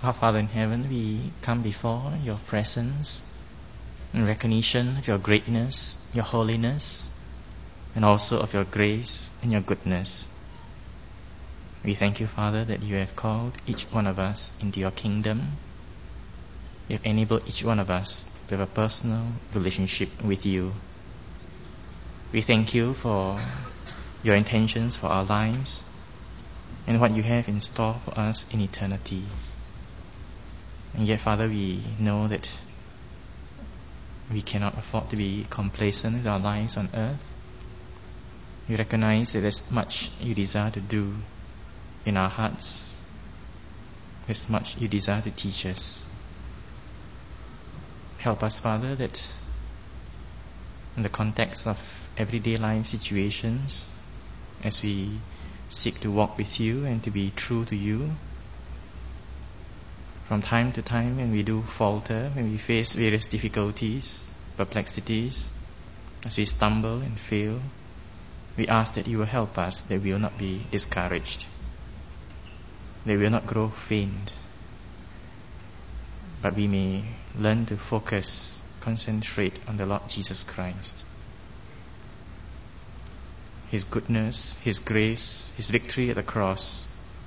Our Father in heaven, we come before your presence in recognition of your greatness, your holiness, and also of your grace and your goodness. We thank you, Father, that you have called each one of us into your kingdom. You have enabled each one of us to have a personal relationship with you. We thank you for your intentions for our lives and what you have in store for us in eternity. And yet, Father, we know that we cannot afford to be complacent with our lives on earth. We recognize that there's much you desire to do in our hearts. There's much you desire to teach us. Help us, Father, that in the context of everyday life situations, as we seek to walk with you and to be true to you, from time to time when we do falter, when we face various difficulties, perplexities, as we stumble and fail, we ask that you will help us, that we will not be discouraged, that we will not grow faint, but we may learn to focus, concentrate on the Lord Jesus Christ. His goodness, His grace, His victory at the cross,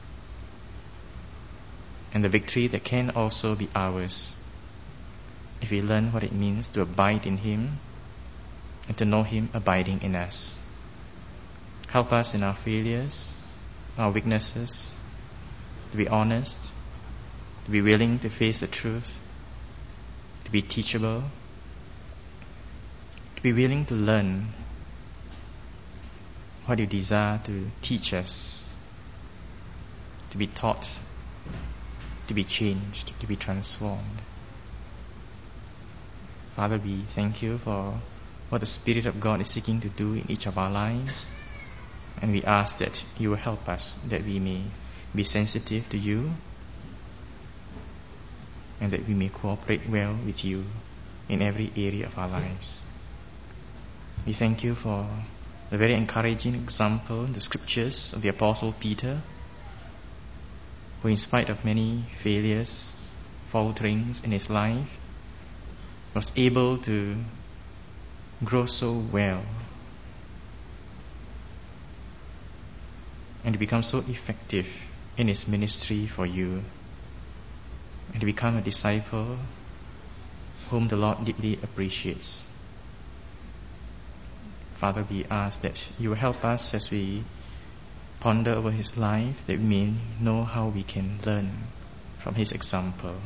and the victory that can also be ours if we learn what it means to abide in Him and to know Him abiding in us. Help us in our failures, our weaknesses, to be honest, to be willing to face the truth, to be teachable, to be willing to learn what you desire to teach us, to be taught, to be changed, to be transformed. Father, we thank you for what the Spirit of God is seeking to do in each of our lives, and we ask that you will help us, that we may be sensitive to you, and that we may cooperate well with you in every area of our lives. We thank you for the very encouraging example in the scriptures of the Apostle Peter, who in spite of many failures, falterings in his life, was able to grow so well and to become so effective in his ministry for you, and to become a disciple whom the Lord deeply appreciates. Father, we ask that you will help us as we ponder over his life, that we may know how we can learn from his example.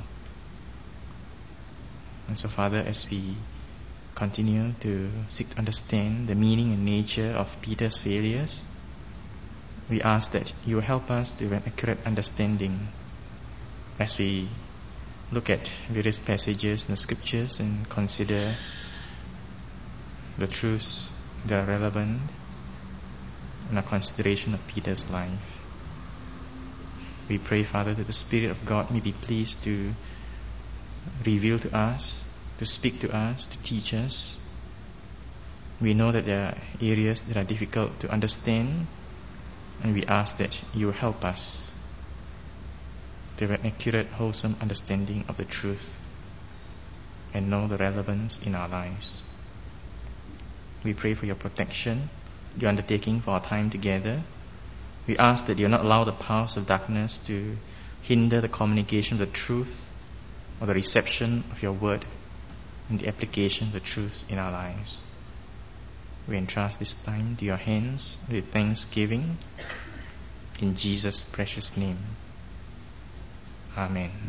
And so, Father, as we continue to seek to understand the meaning and nature of Peter's failures, we ask that you will help us to have an accurate understanding as we look at various passages in the scriptures and consider the truths that are relevant in our consideration of Peter's life. We pray, Father, that the Spirit of God may be pleased to reveal to us, to speak to us, to teach us. We know that there are areas that are difficult to understand, and we ask that you will help us to have an accurate, wholesome understanding of the truth and know the relevance in our lives. We pray for your protection, your undertaking for our time together. We ask that you will not allow the powers of darkness to hinder the communication of the truth or the reception of your word and the application of the truth in our lives. We entrust this time to your hands with thanksgiving in Jesus' precious name. Amen.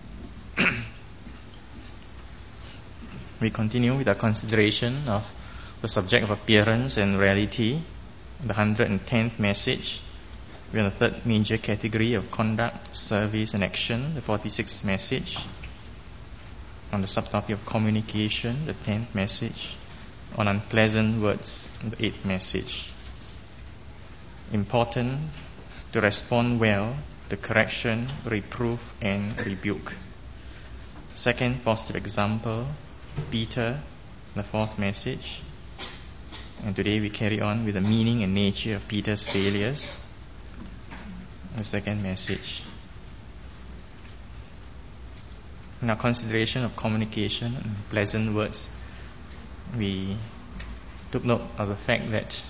We continue with our consideration of the subject of appearance and reality, the 110th message. We are in the third major category of conduct, service and action, the 46th message. On the subtopic of communication, the 10th message. On unpleasant words, the 8th message. Important to respond well to correction, reproof and rebuke. Second positive example, Peter, the 4th message. And today we carry on with the meaning and nature of Peter's failures, the second message. In our consideration of communication and pleasant words, we took note of the fact that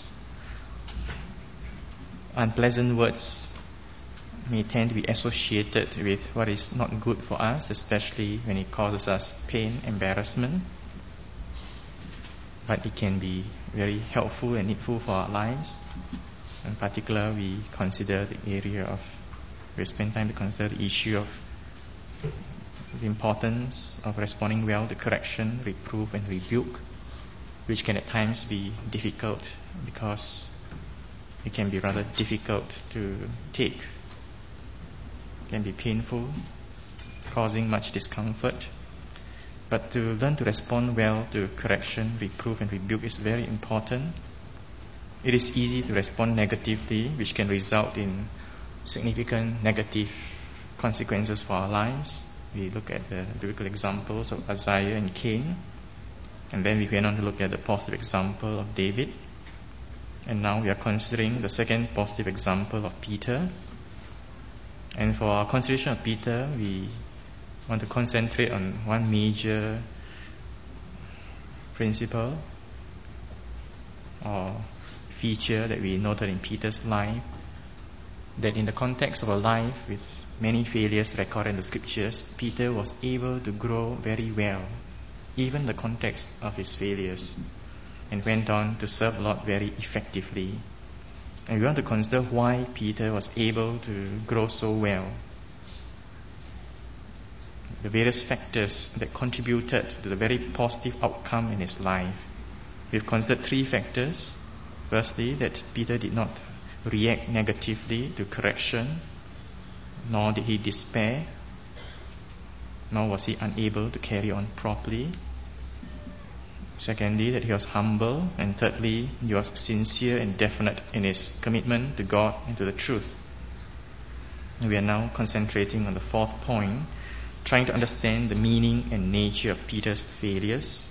unpleasant words may tend to be associated with what is not good for us, especially when it causes us pain, embarrassment. But it can be very helpful and needful for our lives. In particular, we spend time to consider the issue of the importance of responding well to correction, reproof, and rebuke, which can at times be difficult because it can be rather difficult to take. It can be painful, causing much discomfort. But to learn to respond well to correction, reproof, and rebuke is very important. It is easy to respond negatively, which can result in significant negative consequences for our lives. We look at the biblical examples of Uzziah and Cain, and then we went on to look at the positive example of David. And now we are considering the second positive example of Peter. And for our consideration of Peter, we want to concentrate on one major principle or feature that we noted in Peter's life, that in the context of a life with many failures recorded in the scriptures, Peter was able to grow very well, even in the context of his failures, and went on to serve the Lord very effectively. And we want to consider why Peter was able to grow so well, the various factors that contributed to the very positive outcome in his life. We've considered three factors. Firstly, that Peter did not react negatively to correction, nor did he despair, nor was he unable to carry on properly. Secondly, that he was humble. And thirdly, he was sincere and definite in his commitment to God and to the truth. And we are now concentrating on the fourth point, trying to understand the meaning and nature of Peter's failures.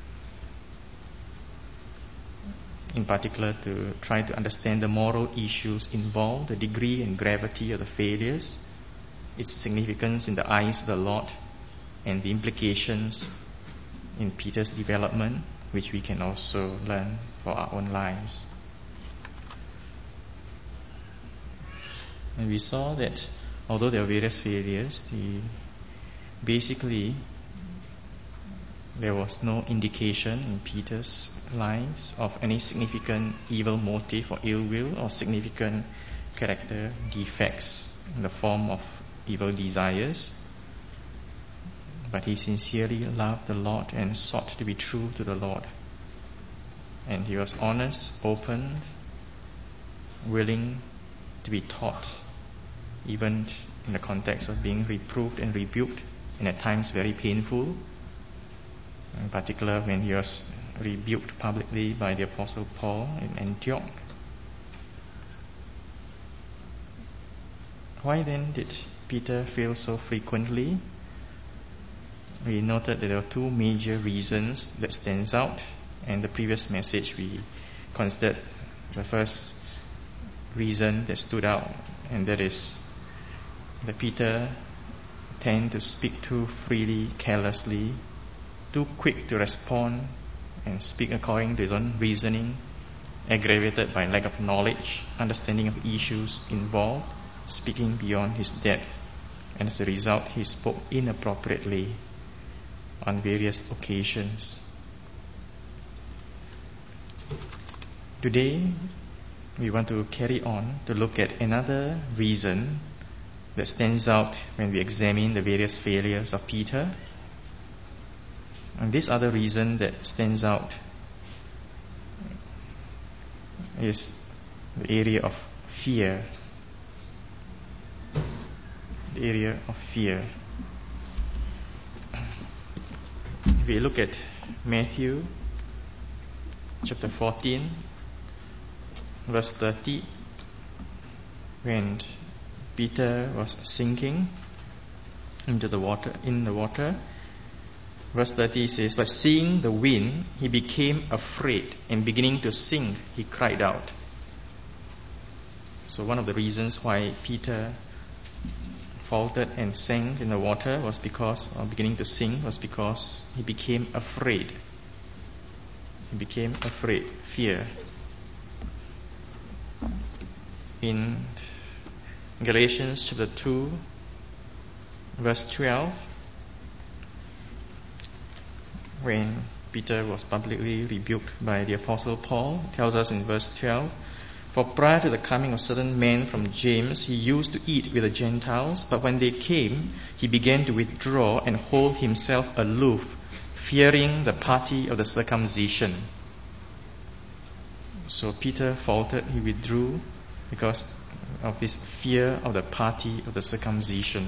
In particular, to try to understand the moral issues involved, the degree and gravity of the failures, its significance in the eyes of the Lord, and the implications in Peter's development, which we can also learn for our own lives. And we saw that although there were various failures, basically there was no indication in Peter's life of any significant evil motive or ill will or significant character defects in the form of evil desires. But he sincerely loved the Lord and sought to be true to the Lord. And he was honest, open, willing to be taught, even in the context of being reproved and rebuked, and at times very painful. In particular, when he was rebuked publicly by the Apostle Paul in Antioch. Why then did Peter fail so frequently? We noted that there were two major reasons that stands out. And the previous message we considered the first reason that stood out, and that is that Peter tended to speak too freely, carelessly, too quick to respond and speak according to his own reasoning, aggravated by lack of knowledge, understanding of issues involved, speaking beyond his depth, and as a result he spoke inappropriately on various occasions. Today we want to carry on to look at another reason that stands out when we examine the various failures of Peter. And this other reason that stands out is the area of fear. The area of fear. If we look at Matthew chapter 14, verse 30, when Peter was sinking in the water, verse 30 says, "But seeing the wind, he became afraid, and beginning to sink, he cried out." So one of the reasons why Peter faltered and sank in the water was because, or beginning to sink, was because he became afraid. He became afraid, fear. In Galatians chapter 2, verse 12, when Peter was publicly rebuked by the Apostle Paul, tells us in verse 12, "For prior to the coming of certain men from James, he used to eat with the Gentiles, but when they came, he began to withdraw and hold himself aloof, fearing the party of the circumcision." So Peter faltered, he withdrew because of this fear of the party of the circumcision.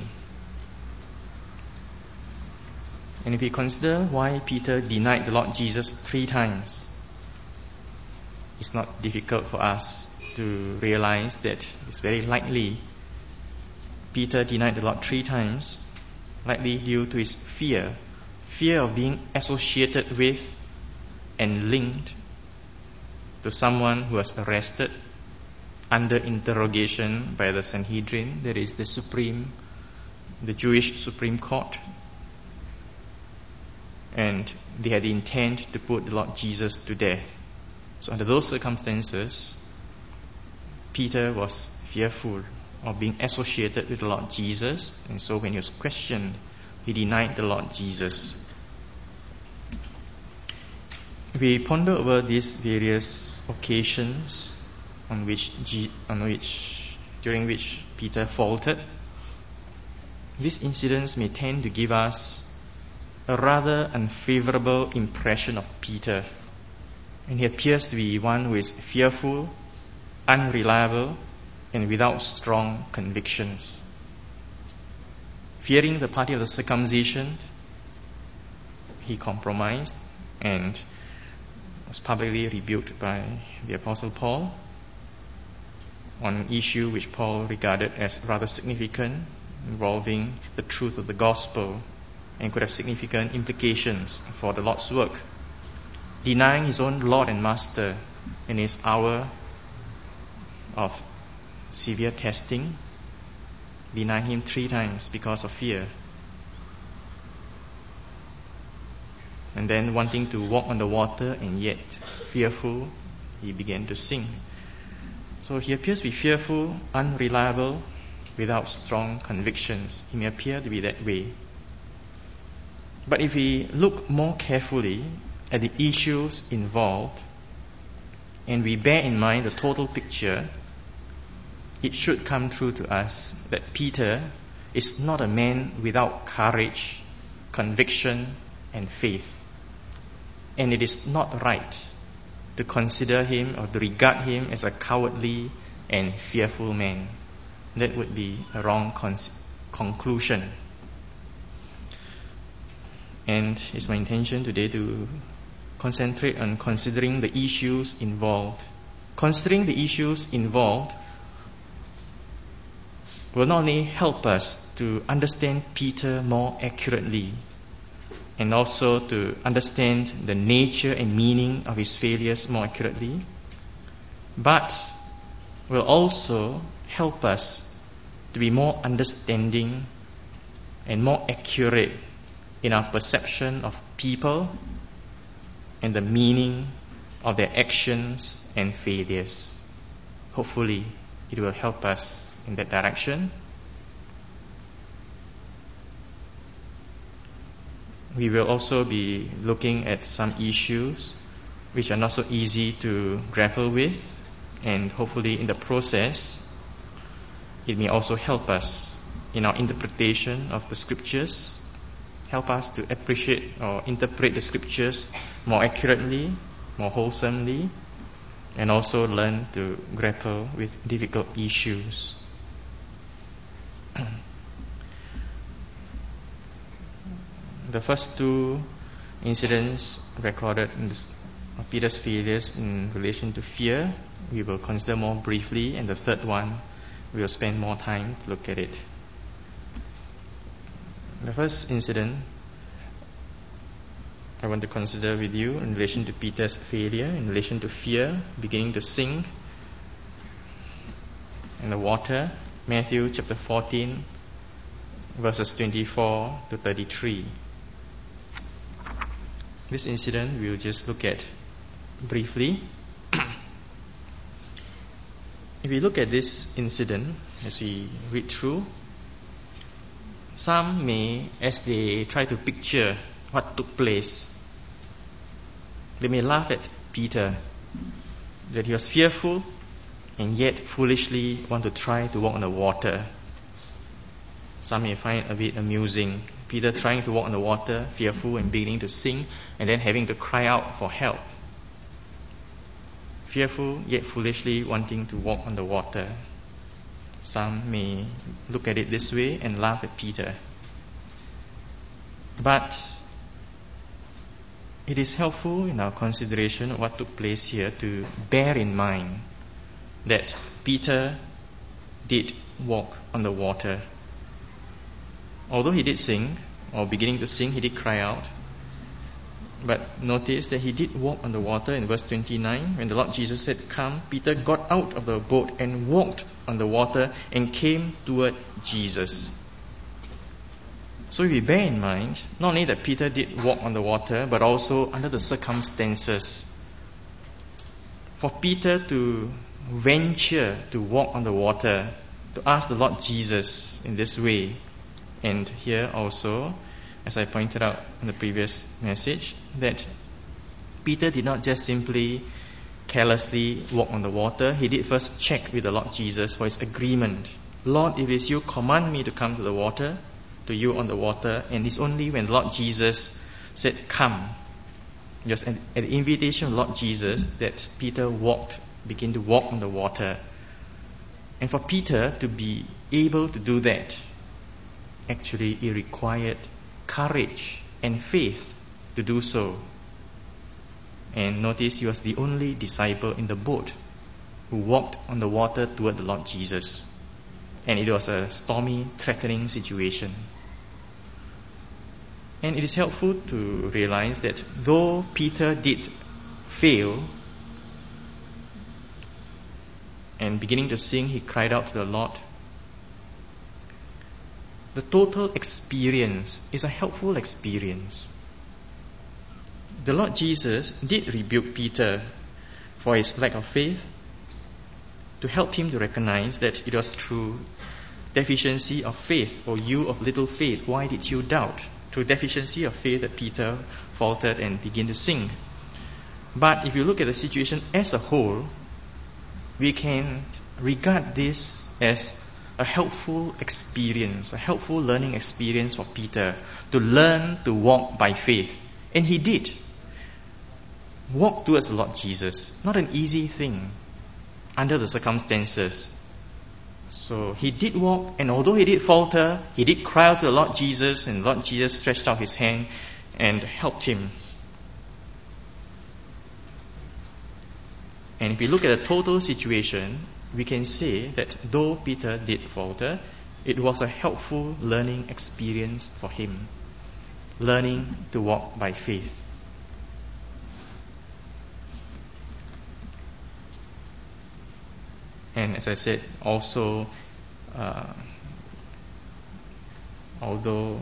And if we consider why Peter denied the Lord Jesus 3 times, it's not difficult for us to realize that it's very likely Peter denied the Lord 3 times, likely due to his fear of being associated with and linked to someone who was arrested under interrogation by the Sanhedrin, that is the Jewish Supreme Court. And they had the intent to put the Lord Jesus to death. So under those circumstances, Peter was fearful of being associated with the Lord Jesus, and so when he was questioned, he denied the Lord Jesus. We ponder over these various occasions during which Peter faltered. These incidents may tend to give us a rather unfavorable impression of Peter, and he appears to be one who is fearful, unreliable, and without strong convictions. Fearing the party of the circumcision, he compromised and was publicly rebuked by the Apostle Paul on an issue which Paul regarded as rather significant, involving the truth of the gospel, and could have significant implications for the Lord's work. Denying his own Lord and Master in his hour of severe testing, denying him 3 times because of fear. And then wanting to walk on the water and yet fearful, he began to sink. So he appears to be fearful, unreliable, without strong convictions. He may appear to be that way. But if we look more carefully at the issues involved and we bear in mind the total picture, it should come true to us that Peter is not a man without courage, conviction, and faith. And it is not right to consider him or to regard him as a cowardly and fearful man. That would be a wrong conclusion. And it's my intention today to concentrate on considering the issues involved. Considering the issues involved will not only help us to understand Peter more accurately, and also to understand the nature and meaning of his failures more accurately, but will also help us to be more understanding and more accurate in our perception of people and the meaning of their actions and failures. Hopefully, it will help us in that direction. We will also be looking at some issues which are not so easy to grapple with, and hopefully in the process, it may also help us in our interpretation of the scriptures, help us to appreciate or interpret the scriptures more accurately, more wholesomely, and also learn to grapple with difficult issues. The first 2 incidents recorded in Peter's failures in relation to fear, we will consider more briefly, and the third one, we will spend more time to look at it. The first incident I want to consider with you in relation to Peter's failure, in relation to fear, beginning to sink in the water, Matthew chapter 14, verses 24 to 33. This incident we'll just look at briefly. If we look at this incident as we read through, some may, as they try to picture what took place, they may laugh at Peter, that he was fearful and yet foolishly want to try to walk on the water. Some may find it a bit amusing. Peter trying to walk on the water, fearful and beginning to sink, and then having to cry out for help. Fearful yet foolishly wanting to walk on the water. Some may look at it this way and laugh at Peter. But it is helpful in our consideration of what took place here to bear in mind that Peter did walk on the water. Although he did sing, or beginning to sing, he did cry out. But notice that he did walk on the water in verse 29. When the Lord Jesus said, "Come," Peter got out of the boat and walked on the water and came toward Jesus. So we bear in mind not only that Peter did walk on the water, but also under the circumstances. For Peter to venture to walk on the water, to ask the Lord Jesus in this way, and here also, as I pointed out in the previous message, that Peter did not just simply carelessly walk on the water. He did first check with the Lord Jesus for his agreement. "Lord, if it is you, command me to come to the water, to you on the water." And it's only when the Lord Jesus said, "Come," just at the invitation of the Lord Jesus, that Peter began to walk on the water. And for Peter to be able to do that, actually it required courage and faith to do so. And notice he was the only disciple in the boat who walked on the water toward the Lord Jesus. And it was a stormy, threatening situation. And it is helpful to realize that though Peter did fail, and beginning to sing, he cried out to the Lord, the total experience is a helpful experience. The Lord Jesus did rebuke Peter for his lack of faith, to help him to recognize that it was through deficiency of faith, or "you of little faith, why did you doubt?" Through deficiency of faith that Peter faltered and began to sink. But if you look at the situation as a whole, we can regard this as a helpful experience, a helpful learning experience for Peter to learn to walk by faith. And he did walk towards the Lord Jesus. Not an easy thing under the circumstances. So he did walk, and although he did falter, he did cry out to the Lord Jesus, and the Lord Jesus stretched out his hand and helped him. And if we look at the total situation, we can say that though Peter did falter, it was a helpful learning experience for him, learning to walk by faith. And as I said, also, although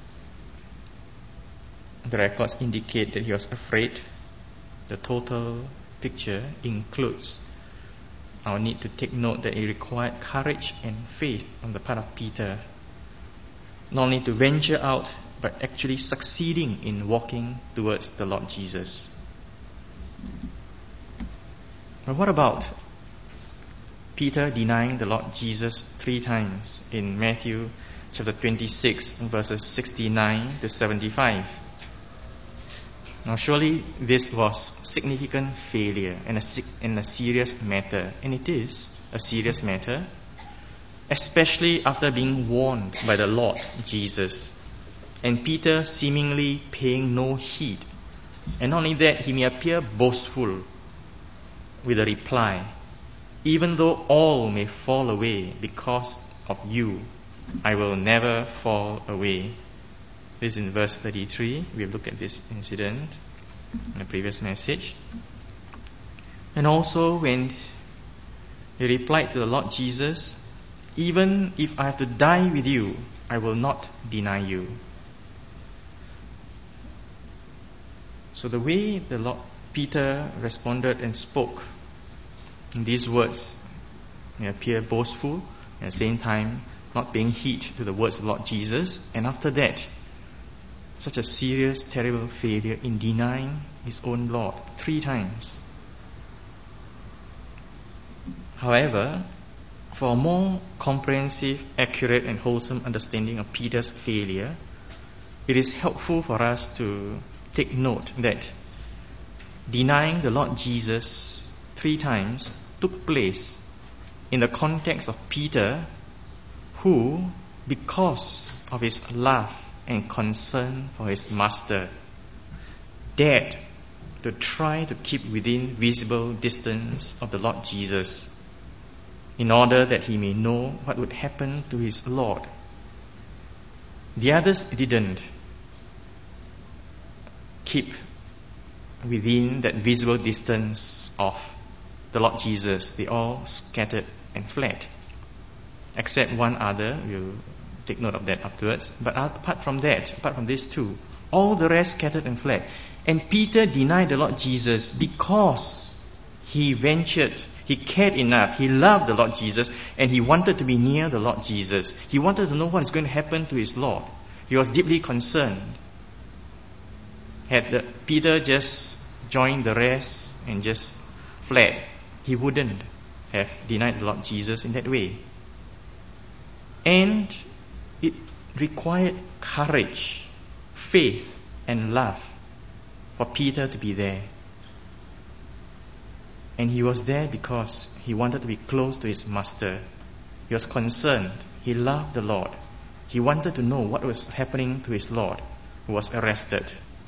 the records indicate that he was afraid, the total picture includes our need to take note that it required courage and faith on the part of Peter, not only to venture out, but actually succeeding in walking towards the Lord Jesus. But what about Peter denying the Lord Jesus 3 times in Matthew chapter 26, verses 69 to 75? Now surely this was significant failure and a serious matter. And it is a serious matter, especially after being warned by the Lord Jesus, and Peter seemingly paying no heed. And not only that, he may appear boastful with a reply, "Even though all may fall away because of you, I will never fall away." This is in verse 33. We have looked at this incident in the previous message. And also when he replied to the Lord Jesus, "Even if I have to die with you, I will not deny you. So the way the Lord Peter responded and spoke in these words may appear boastful, at the same time not paying heed to the words of the Lord Jesus, and after that such a serious, terrible failure in denying his own Lord 3 times. However, for a more comprehensive, accurate and wholesome understanding of Peter's failure, it is helpful for us to take note that denying the Lord Jesus 3 times took place in the context of Peter, who, because of his love and concern for his master, dared to try to keep within visible distance of the Lord Jesus, in order that he may know what would happen to his Lord. The others didn't keep within that visible distance of the Lord Jesus. They all scattered and fled. Except one other, we'll take note of that afterwards. But apart from these 2, all the rest scattered and fled. And Peter denied the Lord Jesus because he cared enough, he loved the Lord Jesus, and he wanted to be near the Lord Jesus. He wanted to know what is going to happen to his Lord. He was deeply concerned. Had Peter just joined the rest and just fled, he wouldn't have denied the Lord Jesus in that way. And it required courage, faith, and love for Peter to be there. And he was there because he wanted to be close to his master. He was concerned. He loved the Lord. He wanted to know what was happening to his Lord, who was arrested.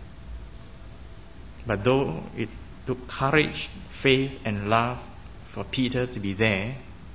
But though it took courage, faith, and love for Peter to be there,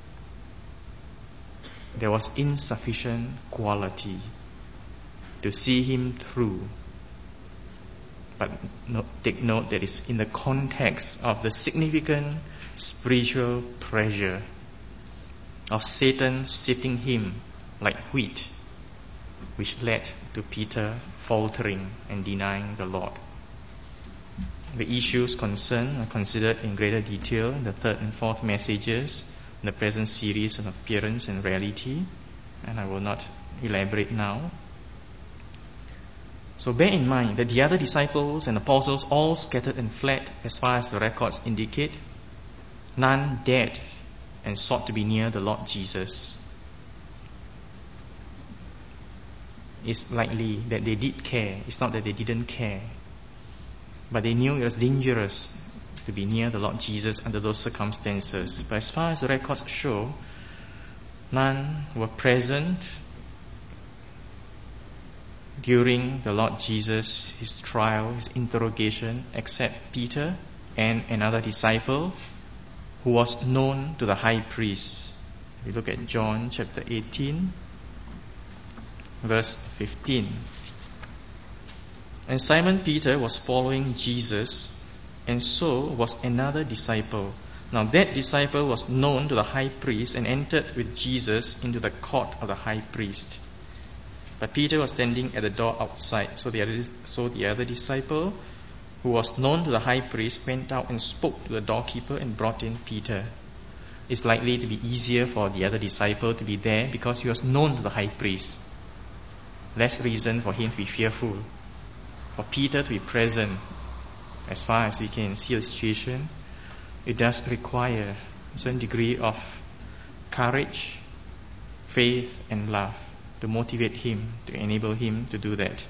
there was insufficient quality to see him through. But take note that it's in the context of the significant spiritual pressure of Satan sifting him like wheat, which led to Peter faltering and denying the Lord. The issues concerned are considered in greater detail in the 3rd and 4th messages in the present series on appearance and reality, and I will not elaborate now. So bear in mind that the other disciples and apostles all scattered and fled as far as the records indicate. None dared and sought to be near the Lord Jesus. It's likely that they did care. It's not that they didn't care. But they knew it was dangerous to be near the Lord Jesus under those circumstances. But as far as the records show, none were present during the Lord Jesus, his trial, his interrogation, except Peter and another disciple who was known to the high priest. We look at John chapter 18, verse 15. And Simon Peter was following Jesus, and so was another disciple. Now that disciple was known to the high priest and entered with Jesus into the court of the high priest. But Peter was standing at the door outside. So the other disciple, who was known to the high priest, went out and spoke to the doorkeeper and brought in Peter. It's likely to be easier for the other disciple to be there because he was known to the high priest. Less reason for him to be fearful. For Peter to be present, as far as we can see the situation, it does require a certain degree of courage, faith, and love to motivate him, to enable him to do that.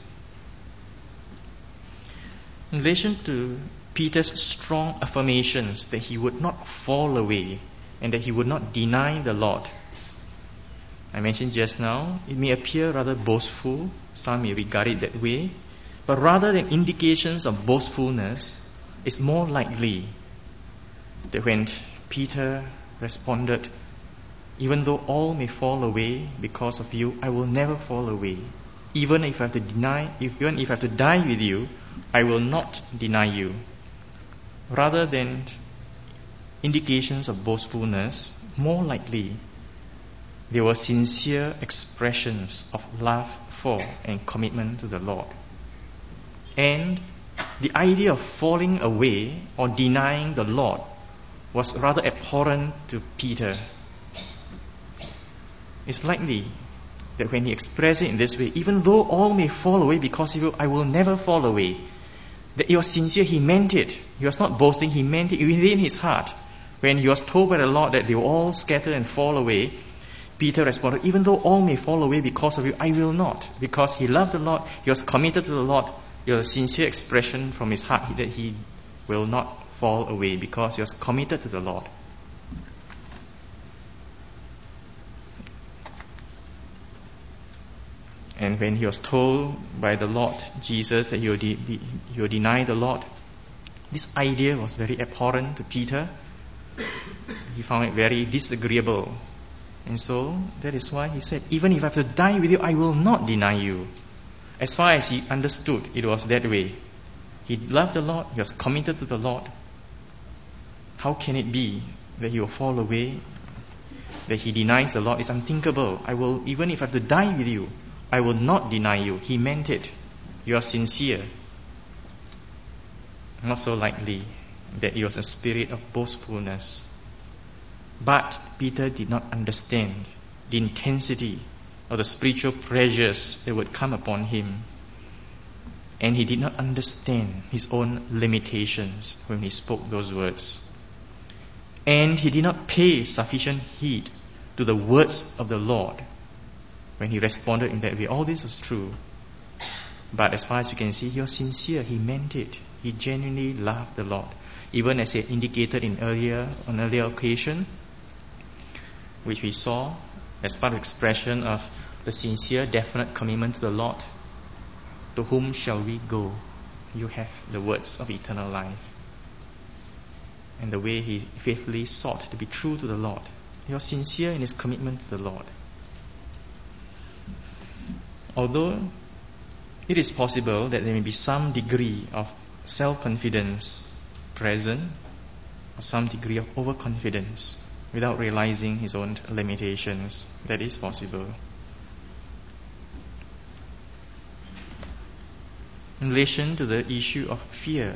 In relation to Peter's strong affirmations that he would not fall away and that he would not deny the Lord, I mentioned just now, it may appear rather boastful, some may regard it that way, but rather than indications of boastfulness, it's more likely that when Peter responded, even though all may fall away because of you, I will never fall away. Even if I have to die with you, I will not deny you. Rather than indications of boastfulness, more likely They were sincere expressions of love for and commitment to the Lord. And the idea of falling away or denying the Lord was rather abhorrent to Peter. It's likely that when he expressed it in this way, even though all may fall away because I will never fall away, that he was sincere, he meant it. He was not boasting, he meant it within his heart. When he was told by the Lord that they will all scatter and fall away, Peter responded, even though all may fall away because of you, I will not. Because he loved the Lord, he was committed to the Lord. It was a sincere expression from his heart that he will not fall away because he was committed to the Lord. And when he was told by the Lord Jesus that he will deny the Lord, this idea was very abhorrent to Peter. He found it very disagreeable. And so that is why he said, even if I have to die with you, I will not deny you. As far as he understood, it was that way. He loved the Lord, he was committed to the Lord. How can it be that he will fall away, that he denies the Lord? It's unthinkable. Even if I have to die with you, I will not deny you. He meant it. You are sincere. Not so likely that it was a spirit of boastfulness. But Peter did not understand the intensity of the spiritual pressures that would come upon him. And he did not understand his own limitations when he spoke those words. And he did not pay sufficient heed to the words of the Lord when he responded in that way. All this was true. But as far as you can see, he was sincere. He meant it. He genuinely loved the Lord. Even as he had indicated on earlier occasion, which we saw as part of expression of the sincere, definite commitment to the Lord. To whom shall we go? You have the words of eternal life. And the way he faithfully sought to be true to the Lord. He was sincere in his commitment to the Lord. Although it is possible that there may be some degree of self-confidence present, or some degree of overconfidence, without realizing his own limitations. That is possible. In relation to the issue of fear,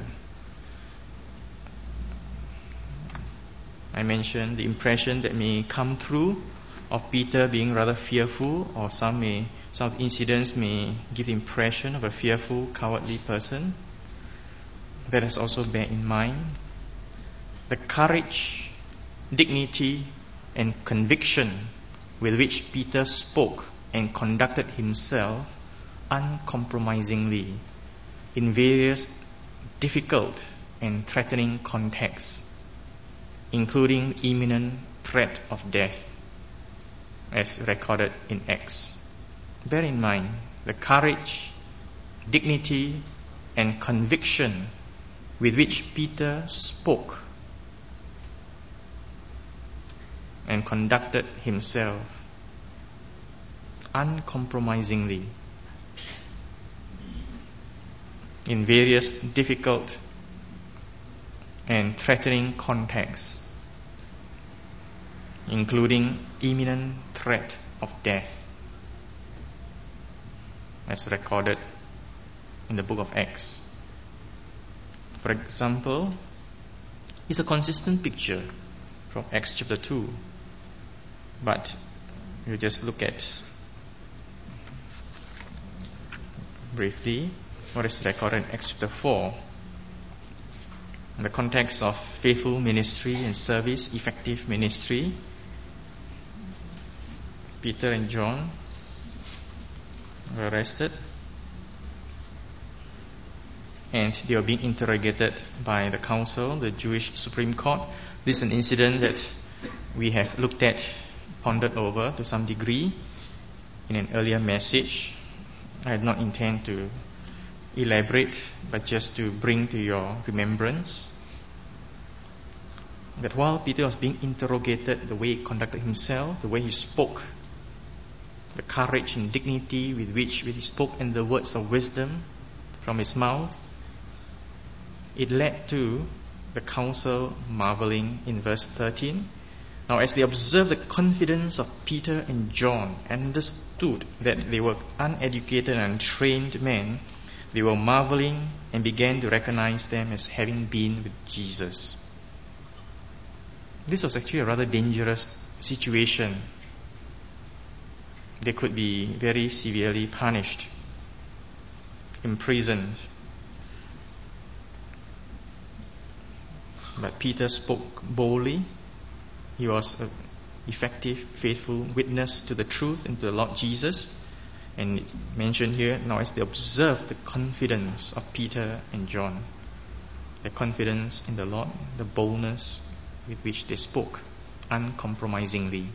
I mentioned the impression that may come through of Peter being rather fearful, or some incidents may give the impression of a fearful, cowardly person. Let us also bear in mind the courage, dignity, and conviction with which Peter spoke and conducted himself uncompromisingly in various difficult and threatening contexts, including imminent threat of death, as recorded in Acts. Bear in mind the courage, dignity, and conviction with which Peter spoke and conducted himself uncompromisingly in various difficult and threatening contexts, including imminent threat of death, as recorded in the book of Acts. For example, it's a consistent picture from Acts chapter 2. But you just look at briefly what is recorded in Acts chapter 4 in the context of faithful ministry and service, effective ministry. Peter and John were arrested and they were being interrogated by the council, the Jewish Supreme Court. This is an incident that we have looked at, pondered over to some degree in an earlier message. I did not intend to elaborate, but just to bring to your remembrance that while Peter was being interrogated, the way he conducted himself, the way he spoke, the courage and dignity with which he spoke, and the words of wisdom from his mouth, it led to the council marveling in verse 13 Now, as they observed the confidence of Peter and John and understood that they were uneducated and untrained men, they were marveling and began to recognize them as having been with Jesus. This was actually a rather dangerous situation. They could be very severely punished, imprisoned. But Peter spoke boldly. He was an effective, faithful witness to the truth and to the Lord Jesus. And it's mentioned here, now as they observed the confidence of Peter and John, the confidence in the Lord, the boldness with which they spoke uncompromisingly.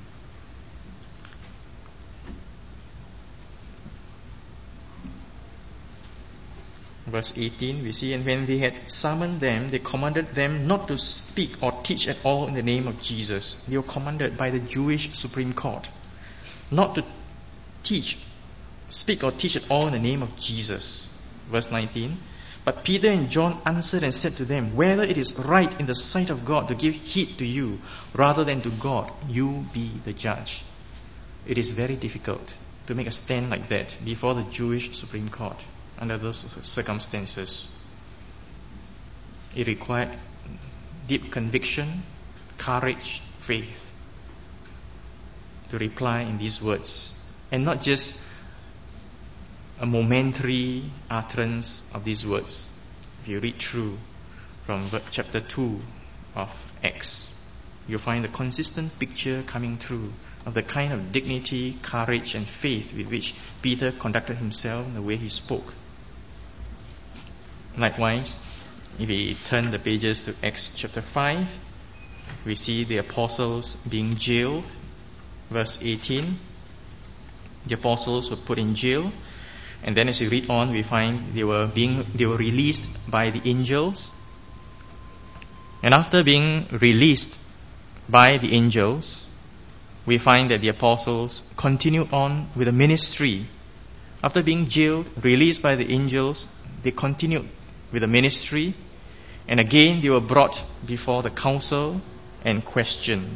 Verse 18, we see, and when they had summoned them, they commanded them not to speak or teach at all in the name of Jesus. They were commanded by the Jewish Supreme Court not to speak or teach at all in the name of Jesus. Verse 19, but Peter and John answered and said to them, whether it is right in the sight of God to give heed to you rather than to God, you be the judge. It is very difficult to make a stand like that before the Jewish Supreme Court under those circumstances. It required deep conviction, courage, faith to reply in these words, and not just a momentary utterance of these words. If you read through from chapter 2 of Acts, you'll find a consistent picture coming through of the kind of dignity, courage, and faith with which Peter conducted himself and the way he spoke. Likewise, if we turn the pages to Acts chapter 5, we see the apostles being jailed. Verse 18, the apostles were put in jail, and then as we read on, we find they were released by the angels. And after being released by the angels, we find that the apostles continued on with the ministry. After being jailed, released by the angels, they continued with the ministry, and again they were brought before the council and questioned.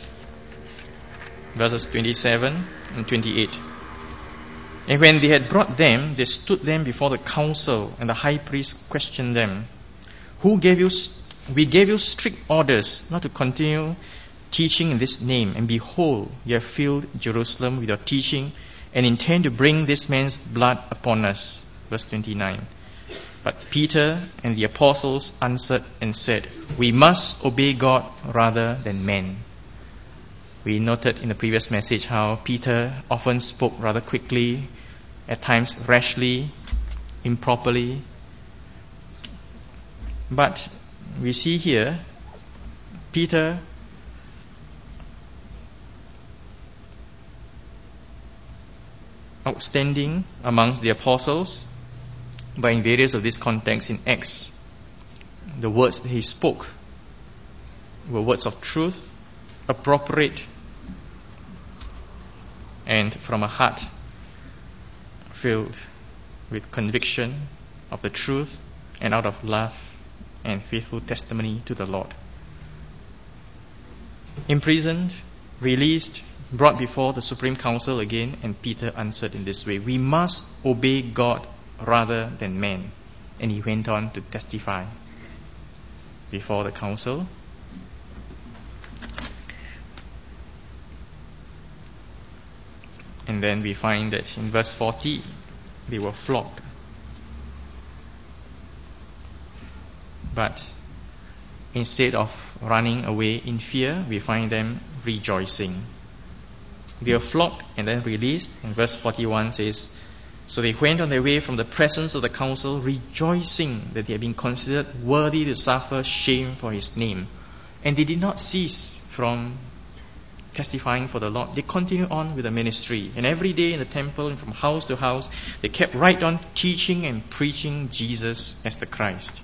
Verses 27 and 28. And when they had brought them, they stood them before the council, and the high priest questioned them. We gave you strict orders not to continue teaching in this name, and behold, you have filled Jerusalem with your teaching, and intend to bring this man's blood upon us. Verse 29. But Peter and the apostles answered and said, we must obey God rather than men. We noted in the previous message how Peter often spoke rather quickly, at times rashly, improperly. But we see here, Peter outstanding amongst the apostles, but in various of these contexts in Acts, the words that he spoke were words of truth, appropriate, and from a heart filled with conviction of the truth and out of love and faithful testimony to the Lord. Imprisoned, released, brought before the Supreme Council again, and Peter answered in this way, we must obey God rather than men. And he went on to testify before the council. And then we find that in verse 40, they were flogged. But instead of running away in fear, we find them rejoicing. They were flogged and then released. And verse 41 says, so they went on their way from the presence of the council, rejoicing that they had been considered worthy to suffer shame for his name. And they did not cease from testifying for the Lord. They continued on with the ministry. And every day in the temple and from house to house, they kept right on teaching and preaching Jesus as the Christ.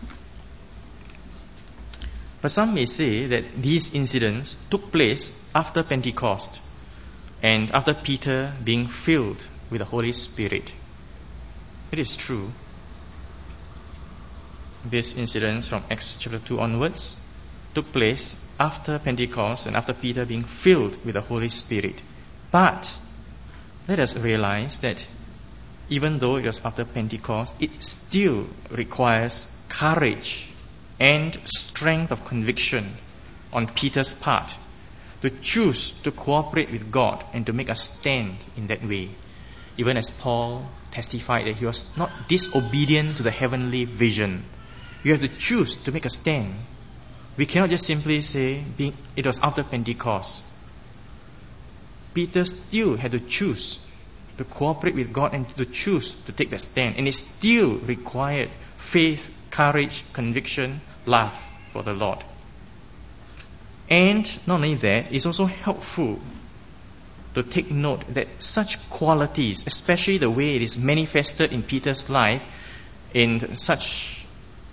But some may say that these incidents took place after Pentecost and after Peter being filled with the Holy Spirit. It is true. These incidents from Acts chapter 2 onwards took place after Pentecost and after Peter being filled with the Holy Spirit. But let us realize that even though it was after Pentecost, it still requires courage and strength of conviction on Peter's part to choose to cooperate with God and to make a stand in that way. Even as Paul testified that he was not disobedient to the heavenly vision. You have to choose to make a stand. We cannot just simply say it was after Pentecost. Peter still had to choose to cooperate with God and to choose to take that stand. And it still required faith, courage, conviction, love for the Lord. And not only that, it's also helpful to take note that such qualities, especially the way it is manifested in Peter's life in such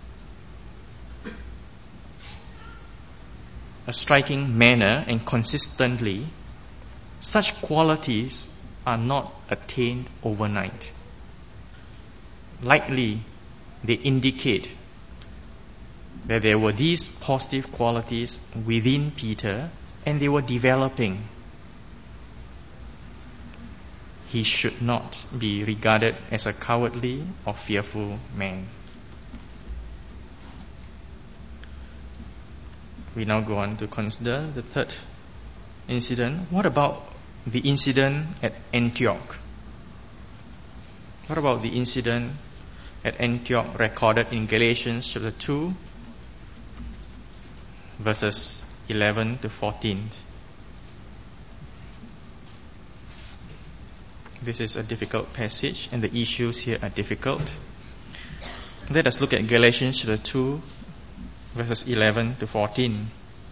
a striking manner and consistently, such qualities are not attained overnight. Likely, they indicate that there were these positive qualities within Peter and they were developing. He should not be regarded as a cowardly or fearful man. We now go on to consider the third incident. What about the incident at Antioch? What about the incident at Antioch recorded in Galatians chapter 2, verses 11 to 14? This is a difficult passage and the issues here are difficult. Let us look at Galatians chapter 2, verses 11 to 14.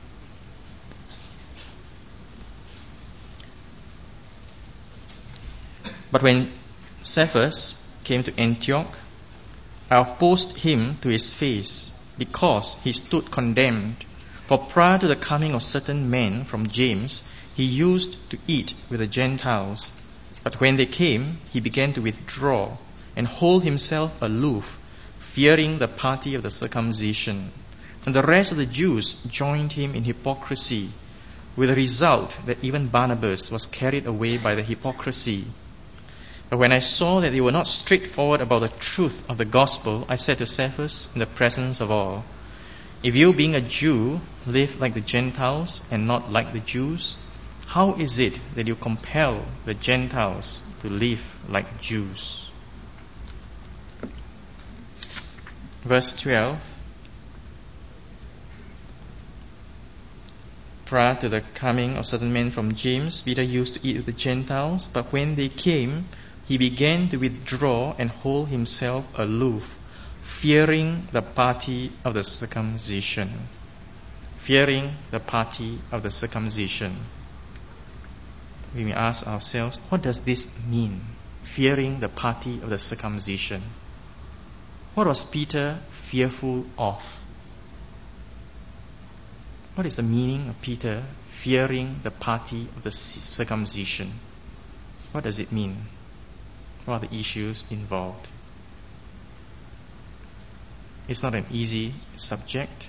But when Cephas came to Antioch, I opposed him to his face, because he stood condemned. For prior to the coming of certain men from James, he used to eat with the Gentiles. But when they came, he began to withdraw and hold himself aloof, fearing the party of the circumcision. And the rest of the Jews joined him in hypocrisy, with the result that even Barnabas was carried away by the hypocrisy. But when I saw that they were not straightforward about the truth of the gospel, I said to Cephas in the presence of all, if you, being a Jew, live like the Gentiles and not like the Jews, how is it that you compel the Gentiles to live like Jews? Verse 12. Prior to the coming of certain men from James, Peter used to eat with the Gentiles, but when they came, he began to withdraw and hold himself aloof, fearing the party of the circumcision. Fearing the party of the circumcision. We may ask ourselves, what does this mean? Fearing the party of the circumcision. What was Peter fearful of? What is the meaning of Peter fearing the party of the circumcision? What does it mean? What are the issues involved? It's not an easy subject.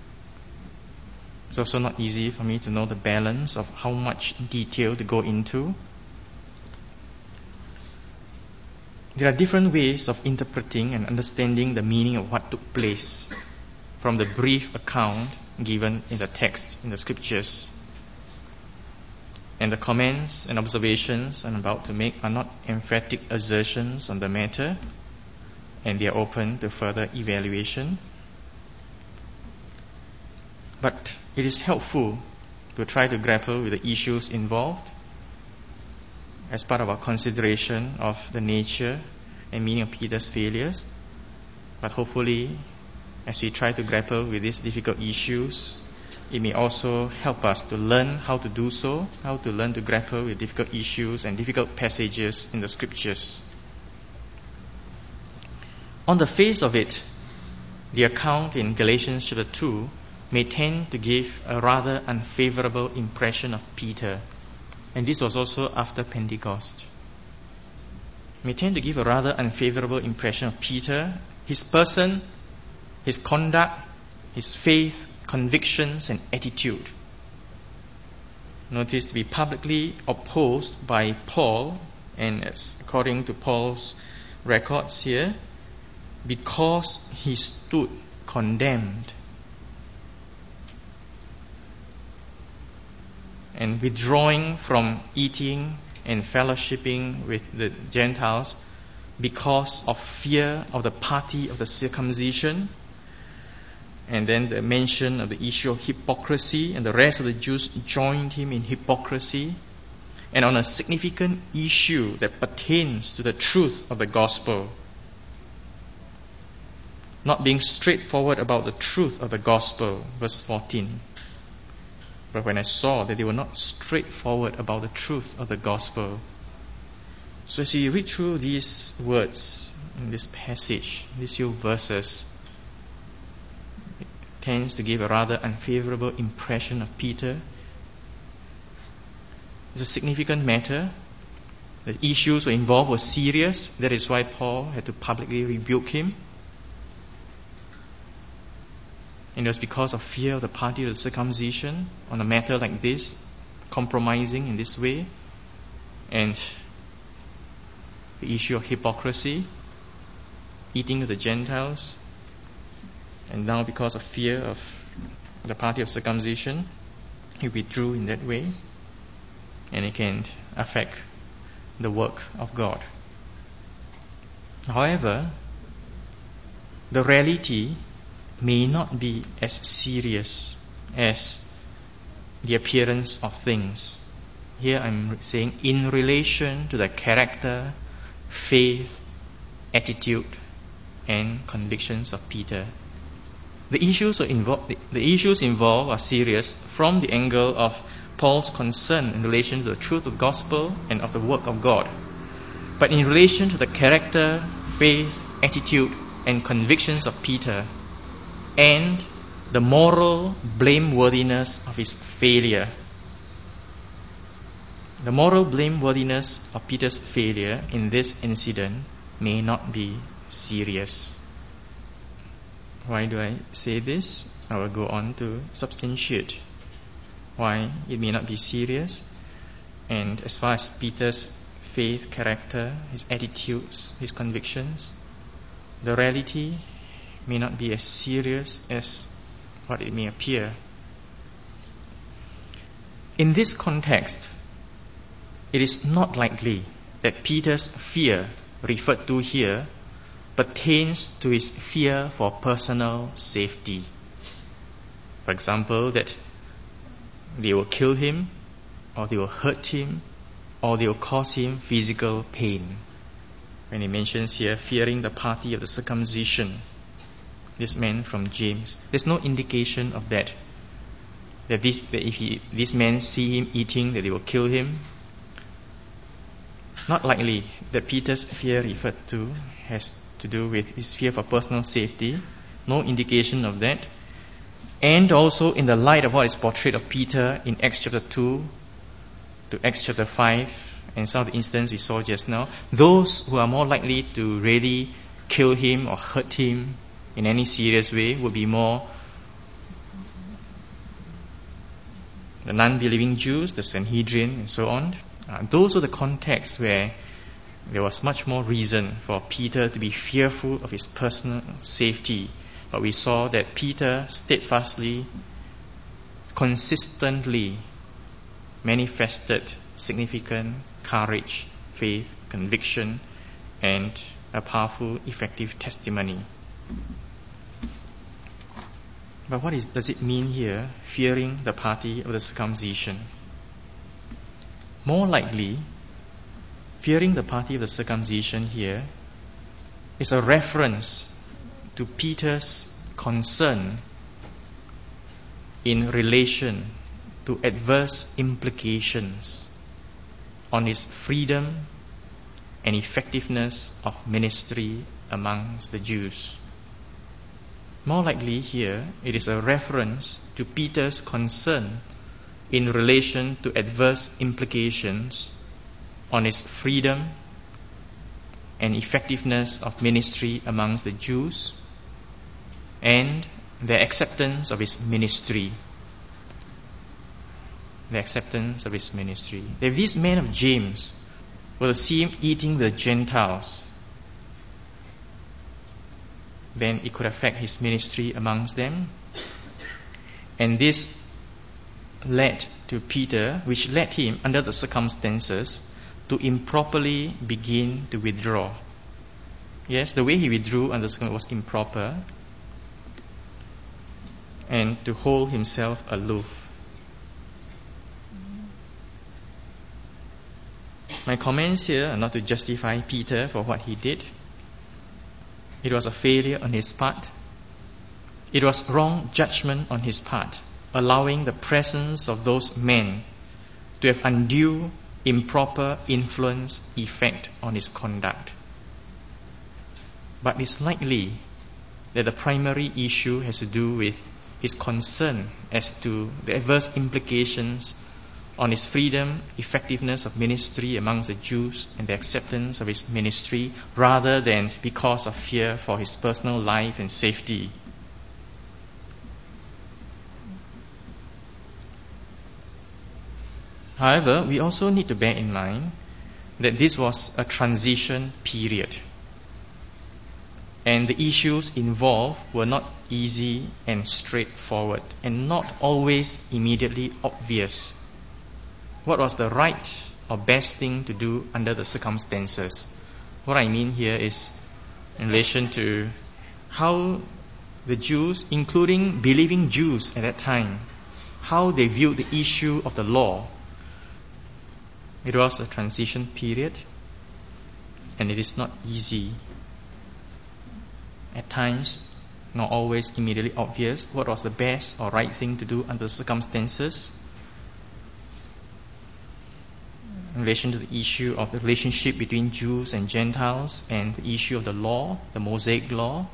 It's also not easy for me to know the balance of how much detail to go into. There are different ways of interpreting and understanding the meaning of what took place from the brief account given in the text, in the scriptures. And the comments and observations I'm about to make are not emphatic assertions on the matter, and they are open to further evaluation. But it is helpful to try to grapple with the issues involved as part of our consideration of the nature and meaning of Peter's failures. But hopefully, as we try to grapple with these difficult issues, it may also help us to learn how to do so, how to learn to grapple with difficult issues and difficult passages in the scriptures. On the face of it, the account in Galatians chapter 2 may tend to give a rather unfavorable impression of Peter. And this was also after Pentecost. May tend to give a rather unfavorable impression of Peter, his person, his conduct, his faith, convictions, and attitude. Notice, to be publicly opposed by Paul, and according to Paul's records here, because he stood condemned and withdrawing from eating and fellowshipping with the Gentiles because of fear of the party of the circumcision. And then the mention of the issue of hypocrisy, and the rest of the Jews joined him in hypocrisy. And on a significant issue that pertains to the truth of the gospel, not being straightforward about the truth of the gospel, verse 14. But when I saw that they were not straightforward about the truth of the gospel. So as you read through these words in this passage, these few verses, it tends to give a rather unfavorable impression of Peter. It's a significant matter. The issues were involved were serious. That is why Paul had to publicly rebuke him. And it was because of fear of the party of the circumcision on a matter like this, compromising in this way, and the issue of hypocrisy, eating with the Gentiles, and now because of fear of the party of circumcision, he withdrew in that way, and it can affect the work of God. However, the reality may not be as serious as the appearance of things. Here I'm saying in relation to the character, faith, attitude, and convictions of Peter. The issues involved are serious from the angle of Paul's concern in relation to the truth of the gospel and of the work of God. But in relation to the character, faith, attitude, and convictions of Peter, and the moral blameworthiness of his failure. The moral blameworthiness of Peter's failure in this incident may not be serious. Why do I say this? I will go on to substantiate why it may not be serious. And as far as Peter's faith, character, his attitudes, his convictions, the reality may not be as serious as what it may appear. In this context, it is not likely that Peter's fear referred to here pertains to his fear for personal safety. For example, that they will kill him, or they will hurt him, or they will cause him physical pain. When he mentions here fearing the party of the circumcision, this man from James, there's no indication of that. That if these men see him eating, that they will kill him. Not likely that Peter's fear referred to has to do with his fear for personal safety. No indication of that. And also in the light of what is portrayed of Peter in Acts chapter 2 to Acts chapter 5 and some of the instances we saw just now, those who are more likely to really kill him or hurt him in any serious way would be more the non-believing Jews, the Sanhedrin, and so on. Those are the contexts where there was much more reason for Peter to be fearful of his personal safety. But we saw that Peter steadfastly, consistently manifested significant courage, faith, conviction, and a powerful, effective testimony. But what does it mean here, fearing the party of the circumcision? More likely, fearing the party of the circumcision here is a reference to Peter's concern in relation to adverse implications on his freedom and effectiveness of ministry amongst the Jews. More likely here, it is a reference to Peter's concern in relation to adverse implications on his freedom and effectiveness of ministry amongst the Jews, and their acceptance of his ministry. The acceptance of his ministry. If these men of James were to see him eating with the Gentiles, then it could affect his ministry amongst them. And this led to Peter, which led him, under the circumstances, to improperly begin to withdraw. Yes, the way he withdrew under the circumstances was improper, and to hold himself aloof. My comments here are not to justify Peter for what he did. It was a failure on his part. It was wrong judgment on his part, allowing the presence of those men to have undue, improper influence effect on his conduct. But it's likely that the primary issue has to do with his concern as to the adverse implications on his freedom, effectiveness of ministry amongst the Jews, and the acceptance of his ministry, rather than because of fear for his personal life and safety. However, we also need to bear in mind that this was a transition period, and the issues involved were not easy and straightforward, and not always immediately obvious. What was the right or best thing to do under the circumstances? What I mean here is in relation to how the Jews, including believing Jews at that time, how they viewed the issue of the law. It was a transition period, and it is not easy. At times, not always immediately obvious what was the best or right thing to do under the circumstances. In relation to the issue of the relationship between Jews and Gentiles, and the issue of the law, the Mosaic law,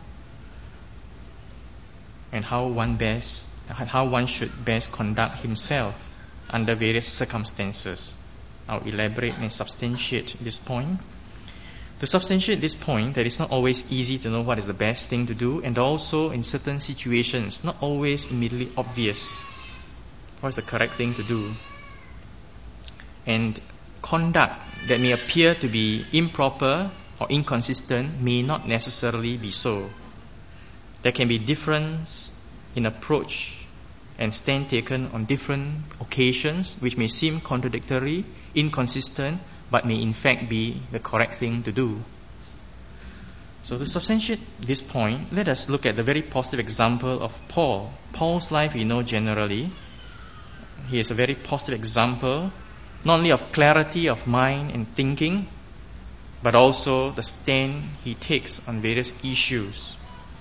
and how one should best conduct himself under various circumstances. I'll elaborate and substantiate this point. To substantiate this point, that it's not always easy to know what is the best thing to do, and also in certain situations, not always immediately obvious what is the correct thing to do. And conduct that may appear to be improper or inconsistent may not necessarily be so. There can be difference in approach and stand taken on different occasions which may seem contradictory, inconsistent, but may in fact be the correct thing to do. So to substantiate this point, let us look at the very positive example of Paul. Paul's life we know generally. He is a very positive example, not only of clarity of mind and thinking, but also the stand he takes on various issues.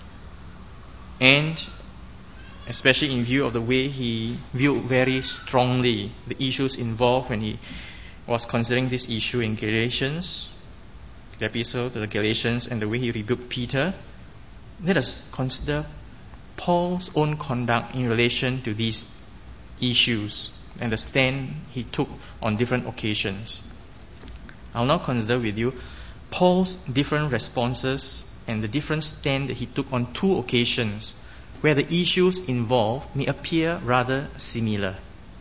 And especially in view of the way he viewed very strongly the issues involved when he was considering this issue in Galatians, the epistle to the Galatians, and the way he rebuked Peter, let us consider Paul's own conduct in relation to these issues and the stand he took on different occasions. I'll now consider with you Paul's different responses and the different stand that he took on two occasions where the issues involved may appear rather similar.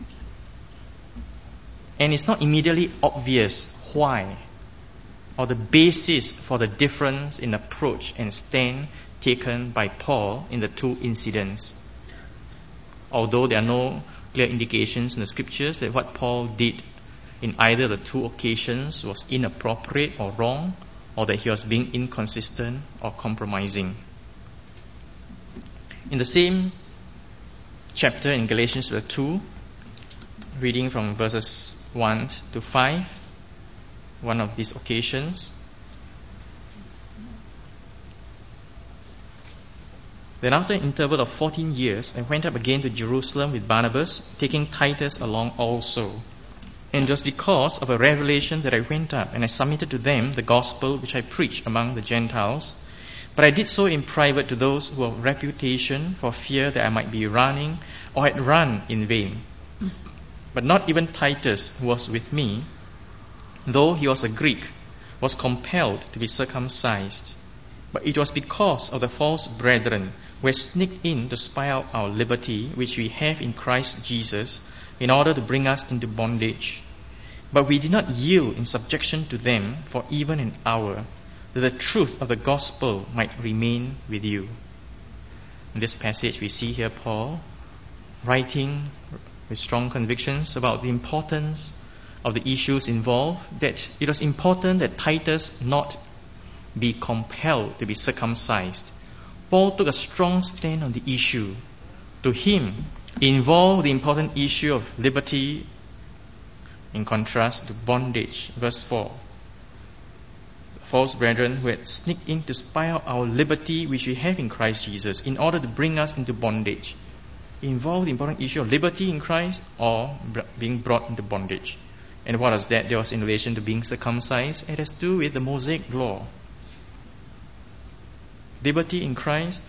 And it's not immediately obvious why or the basis for the difference in approach and stand taken by Paul in the two incidents. Although there are no clear indications in the scriptures that what Paul did in either the two occasions was inappropriate or wrong, or that he was being inconsistent or compromising. In the same chapter in Galatians 2, reading from verses 1 to 5, one of these occasions. Then after an interval of 14 years, I went up again to Jerusalem with Barnabas, taking Titus along also. And just because of a revelation that I went up, and I submitted to them the gospel which I preached among the Gentiles. But I did so in private to those who have reputation, for fear that I might be running or had run in vain. But not even Titus, who was with me, though he was a Greek, was compelled to be circumcised. but it was because of the false brethren who had sneaked in to spy out our liberty, which we have in Christ Jesus, in order to bring us into bondage. But we did not yield in subjection to them for even an hour, that the truth of the gospel might remain with you. In this passage, we see here Paul writing with strong convictions about the importance of the issues involved, that it was important that Titus not be compelled to be circumcised. Paul took a strong stand on the issue. To him, it involved the important issue of liberty in contrast to bondage. Verse 4. False brethren who had sneaked in to spy out our liberty which we have in Christ Jesus in order to bring us into bondage. It involved the important issue of liberty in Christ or being brought into bondage. And what was that? That was in relation to being circumcised. It has to do with the Mosaic law. Liberty in Christ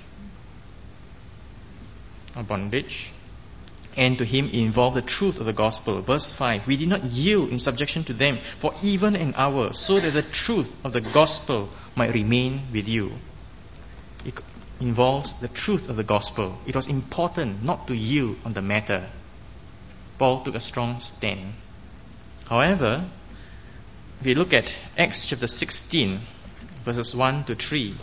or bondage. And to him it involved the truth of the gospel. Verse 5, we did not yield in subjection to them for even an hour, so that the truth of the gospel might remain with you. It involves the truth of the gospel. It was important not to yield on the matter. Paul took a strong stand. However, if we look at Acts chapter 16, verses 1 to 3,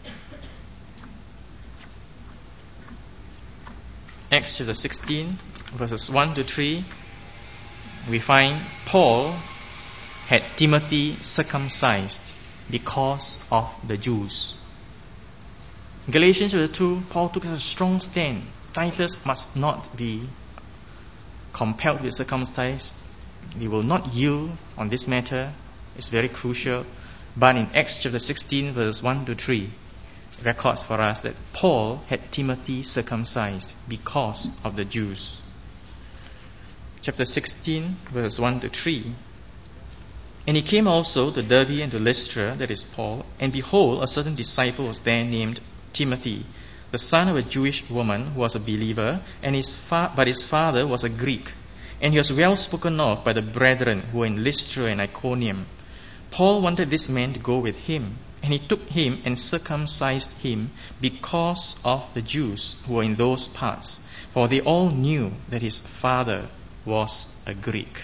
Acts chapter 16, verses 1 to 3, we find Paul had Timothy circumcised because of the Jews. In Galatians chapter 2, Paul took a strong stand. Titus must not be compelled to be circumcised. He will not yield on this matter. It's very crucial. But in Acts chapter 16, verses 1 to 3, records for us that Paul had Timothy circumcised because of the Jews. Chapter 16, verse 1 to 3. And he came also to Derbe and to Lystra, that is Paul, and behold, a certain disciple was there named Timothy, the son of a Jewish woman who was a believer, and but his father was a Greek. And he was well spoken of by the brethren who were in Lystra and Iconium. Paul wanted this man to go with him, and he took him and circumcised him because of the Jews who were in those parts, for they all knew that his father was a Greek.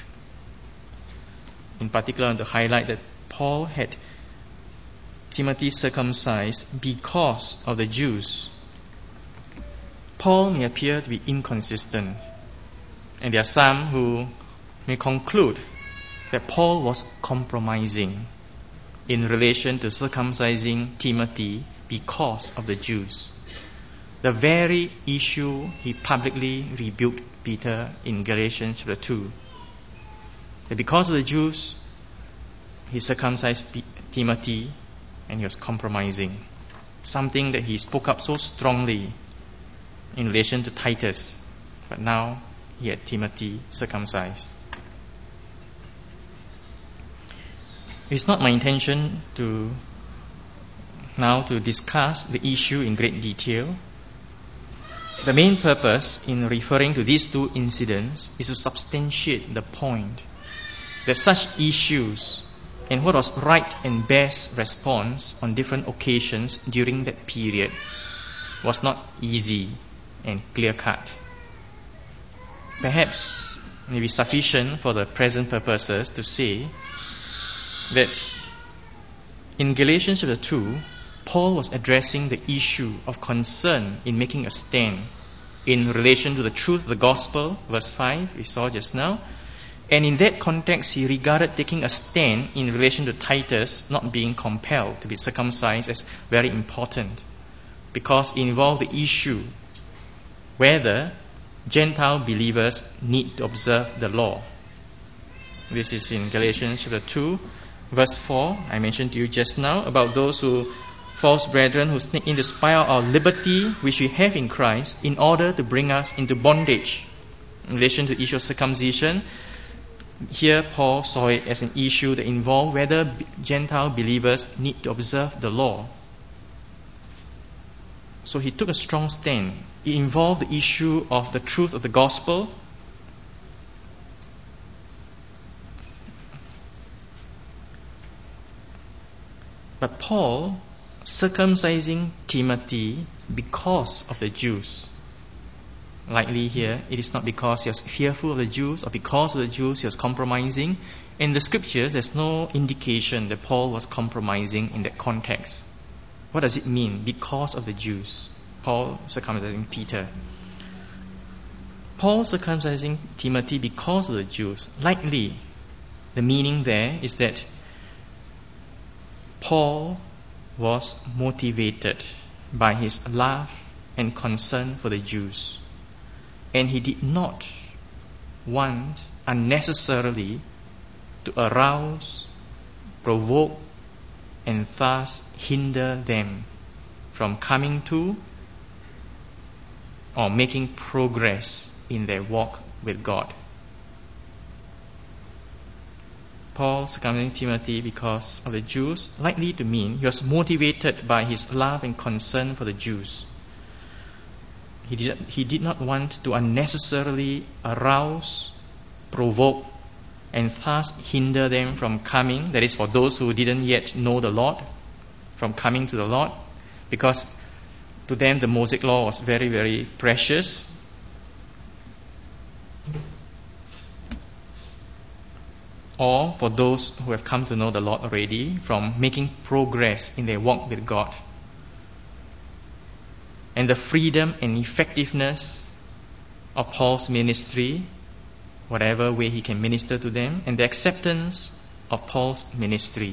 In particular, I want to highlight that Paul had Timothy circumcised because of the Jews. Paul may appear to be inconsistent, and there are some who may conclude that Paul was compromising in relation to circumcising Timothy because of the Jews. The very issue he publicly rebuked Peter in Galatians chapter 2. That because of the Jews, he circumcised Timothy and he was compromising. Something that he spoke up so strongly in relation to Titus. But now he had Timothy circumcised. It's not my intention to discuss the issue in great detail. The main purpose in referring to these two incidents is to substantiate the point that such issues and what was right and best response on different occasions during that period was not easy and clear-cut. Perhaps it may be sufficient for the present purposes to say that in Galatians chapter 2, Paul was addressing the issue of concern in making a stand in relation to the truth of the gospel, verse 5, we saw just now. And in that context, he regarded taking a stand in relation to Titus not being compelled to be circumcised as very important, because it involved the issue whether Gentile believers need to observe the law. This is in Galatians chapter 2, verse 4. I mentioned to you just now about those false brethren who sneak in to spy out our liberty which we have in Christ in order to bring us into bondage. In relation to the issue of circumcision, here Paul saw it as an issue that involved whether Gentile believers need to observe the law. So he took a strong stand. It involved the issue of the truth of the gospel. But Paul circumcising Timothy because of the Jews. Likely here, it is not because he was fearful of the Jews or because of the Jews he was compromising. In the scriptures, there's no indication that Paul was compromising in that context. What does it mean? Because of the Jews. Paul circumcising Peter. Paul circumcising Timothy because of the Jews. Likely, the meaning there is that Paul was motivated by his love and concern for the Jews. And he did not want unnecessarily to arouse, provoke, and thus hinder them from coming to or making progress in their walk with God. Paul circumcising Timothy because of the Jews, likely to mean he was motivated by his love and concern for the Jews. He did not want to unnecessarily arouse, provoke, and thus hinder them from coming, that is for those who didn't yet know the Lord, from coming to the Lord, because to them the Mosaic law was very, very precious. Or for those who have come to know the Lord already, from making progress in their walk with God. And the freedom and effectiveness of Paul's ministry, whatever way he can minister to them, and the acceptance of Paul's ministry.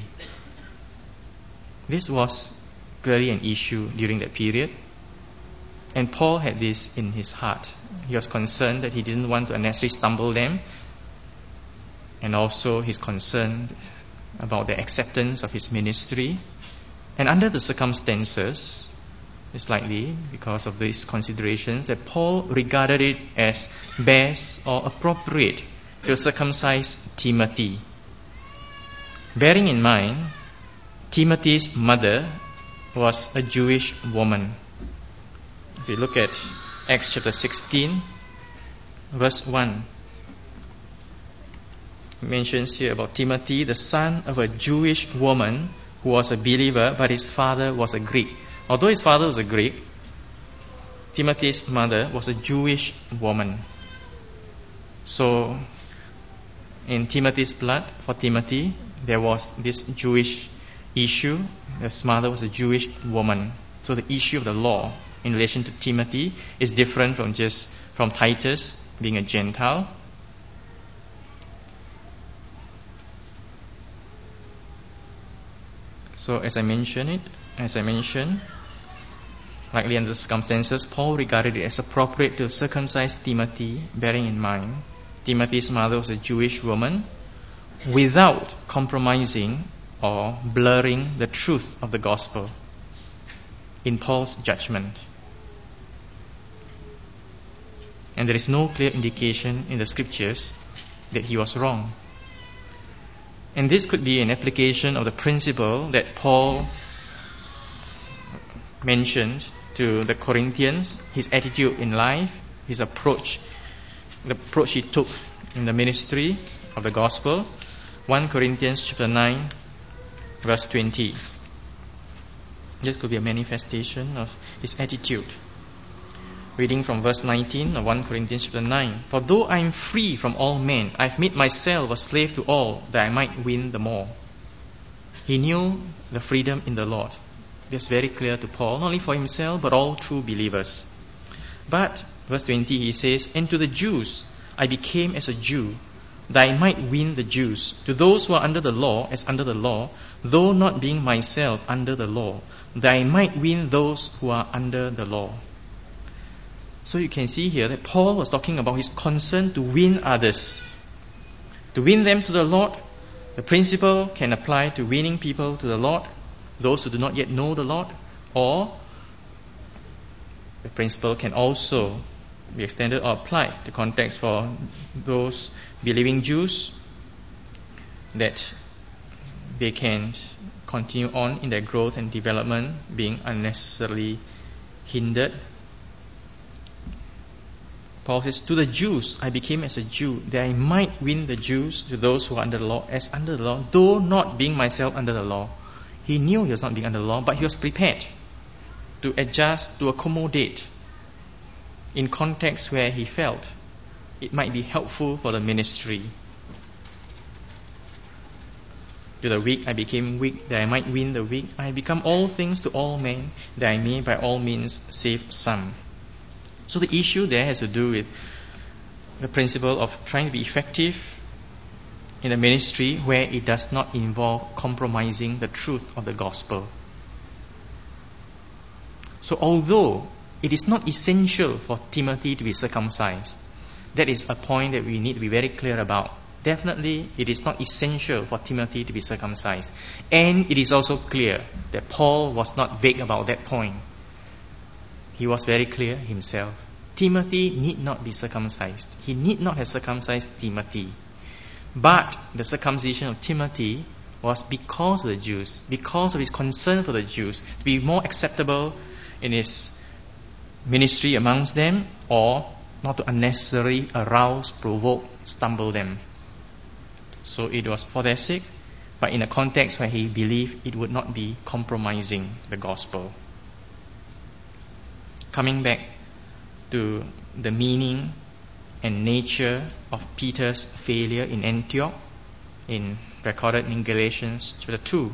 This was clearly an issue during that period. And Paul had this in his heart. He was concerned that he didn't want to unnecessarily stumble them. And also he's concerned about the acceptance of his ministry. And under the circumstances, it's likely because of these considerations that Paul regarded it as best or appropriate to circumcise Timothy. Bearing in mind, Timothy's mother was a Jewish woman. If you look at Acts chapter 16, verse 1, it mentions here about Timothy, the son of a Jewish woman who was a believer, but his father was a Greek. Although his father was a Greek, Timothy's mother was a Jewish woman. So, in Timothy's blood, for Timothy, there was this Jewish issue. His mother was a Jewish woman. So the issue of the law in relation to Timothy is different from Titus being a Gentile. So as I mentioned, likely under the circumstances, Paul regarded it as appropriate to circumcise Timothy, bearing in mind Timothy's mother was a Jewish woman, without compromising or blurring the truth of the gospel in Paul's judgment. And there is no clear indication in the scriptures that he was wrong. And this could be an application of the principle that Paul mentioned to the Corinthians, his attitude in life, his approach, the approach he took in the ministry of the gospel. 1 Corinthians chapter 9, verse 20. This could be a manifestation of his attitude. Reading from verse 19 of 1 Corinthians chapter 9. For though I am free from all men, I have made myself a slave to all, that I might win the more. He knew the freedom in the Lord. That's very clear to Paul, not only for himself, but all true believers. But, verse 20, he says, and to the Jews I became as a Jew, that I might win the Jews. To those who are under the law, as under the law, though not being myself under the law, that I might win those who are under the law. So you can see here that Paul was talking about his concern to win others. To win them to the Lord. The principle can apply to winning people to the Lord, those who do not yet know the Lord, or the principle can also be extended or applied to context for those believing Jews, that they can continue on in their growth and development, being unnecessarily hindered. Paul says, to the Jews I became as a Jew, that I might win the Jews. To those who are under the law, as under the law, though not being myself under the law. He knew he was not being under the law, but he was prepared to adjust, to accommodate in contexts where he felt it might be helpful for the ministry. To the weak I became weak, that I might win the weak. I become all things to all men, that I may by all means save some. So the issue there has to do with the principle of trying to be effective in the ministry where it does not involve compromising the truth of the gospel. So although it is not essential for Timothy to be circumcised, that is a point that we need to be very clear about. Definitely, it is not essential for Timothy to be circumcised. And it is also clear that Paul was not vague about that point. He was very clear himself. Timothy need not be circumcised. He need not have circumcised Timothy. But the circumcision of Timothy was because of the Jews, because of his concern for the Jews, to be more acceptable in his ministry amongst them, or not to unnecessarily arouse, provoke, stumble them. So it was for their sake, but in a context where he believed it would not be compromising the gospel. Coming back to the meaning and nature of Peter's failure in Antioch, recorded in Galatians chapter 2.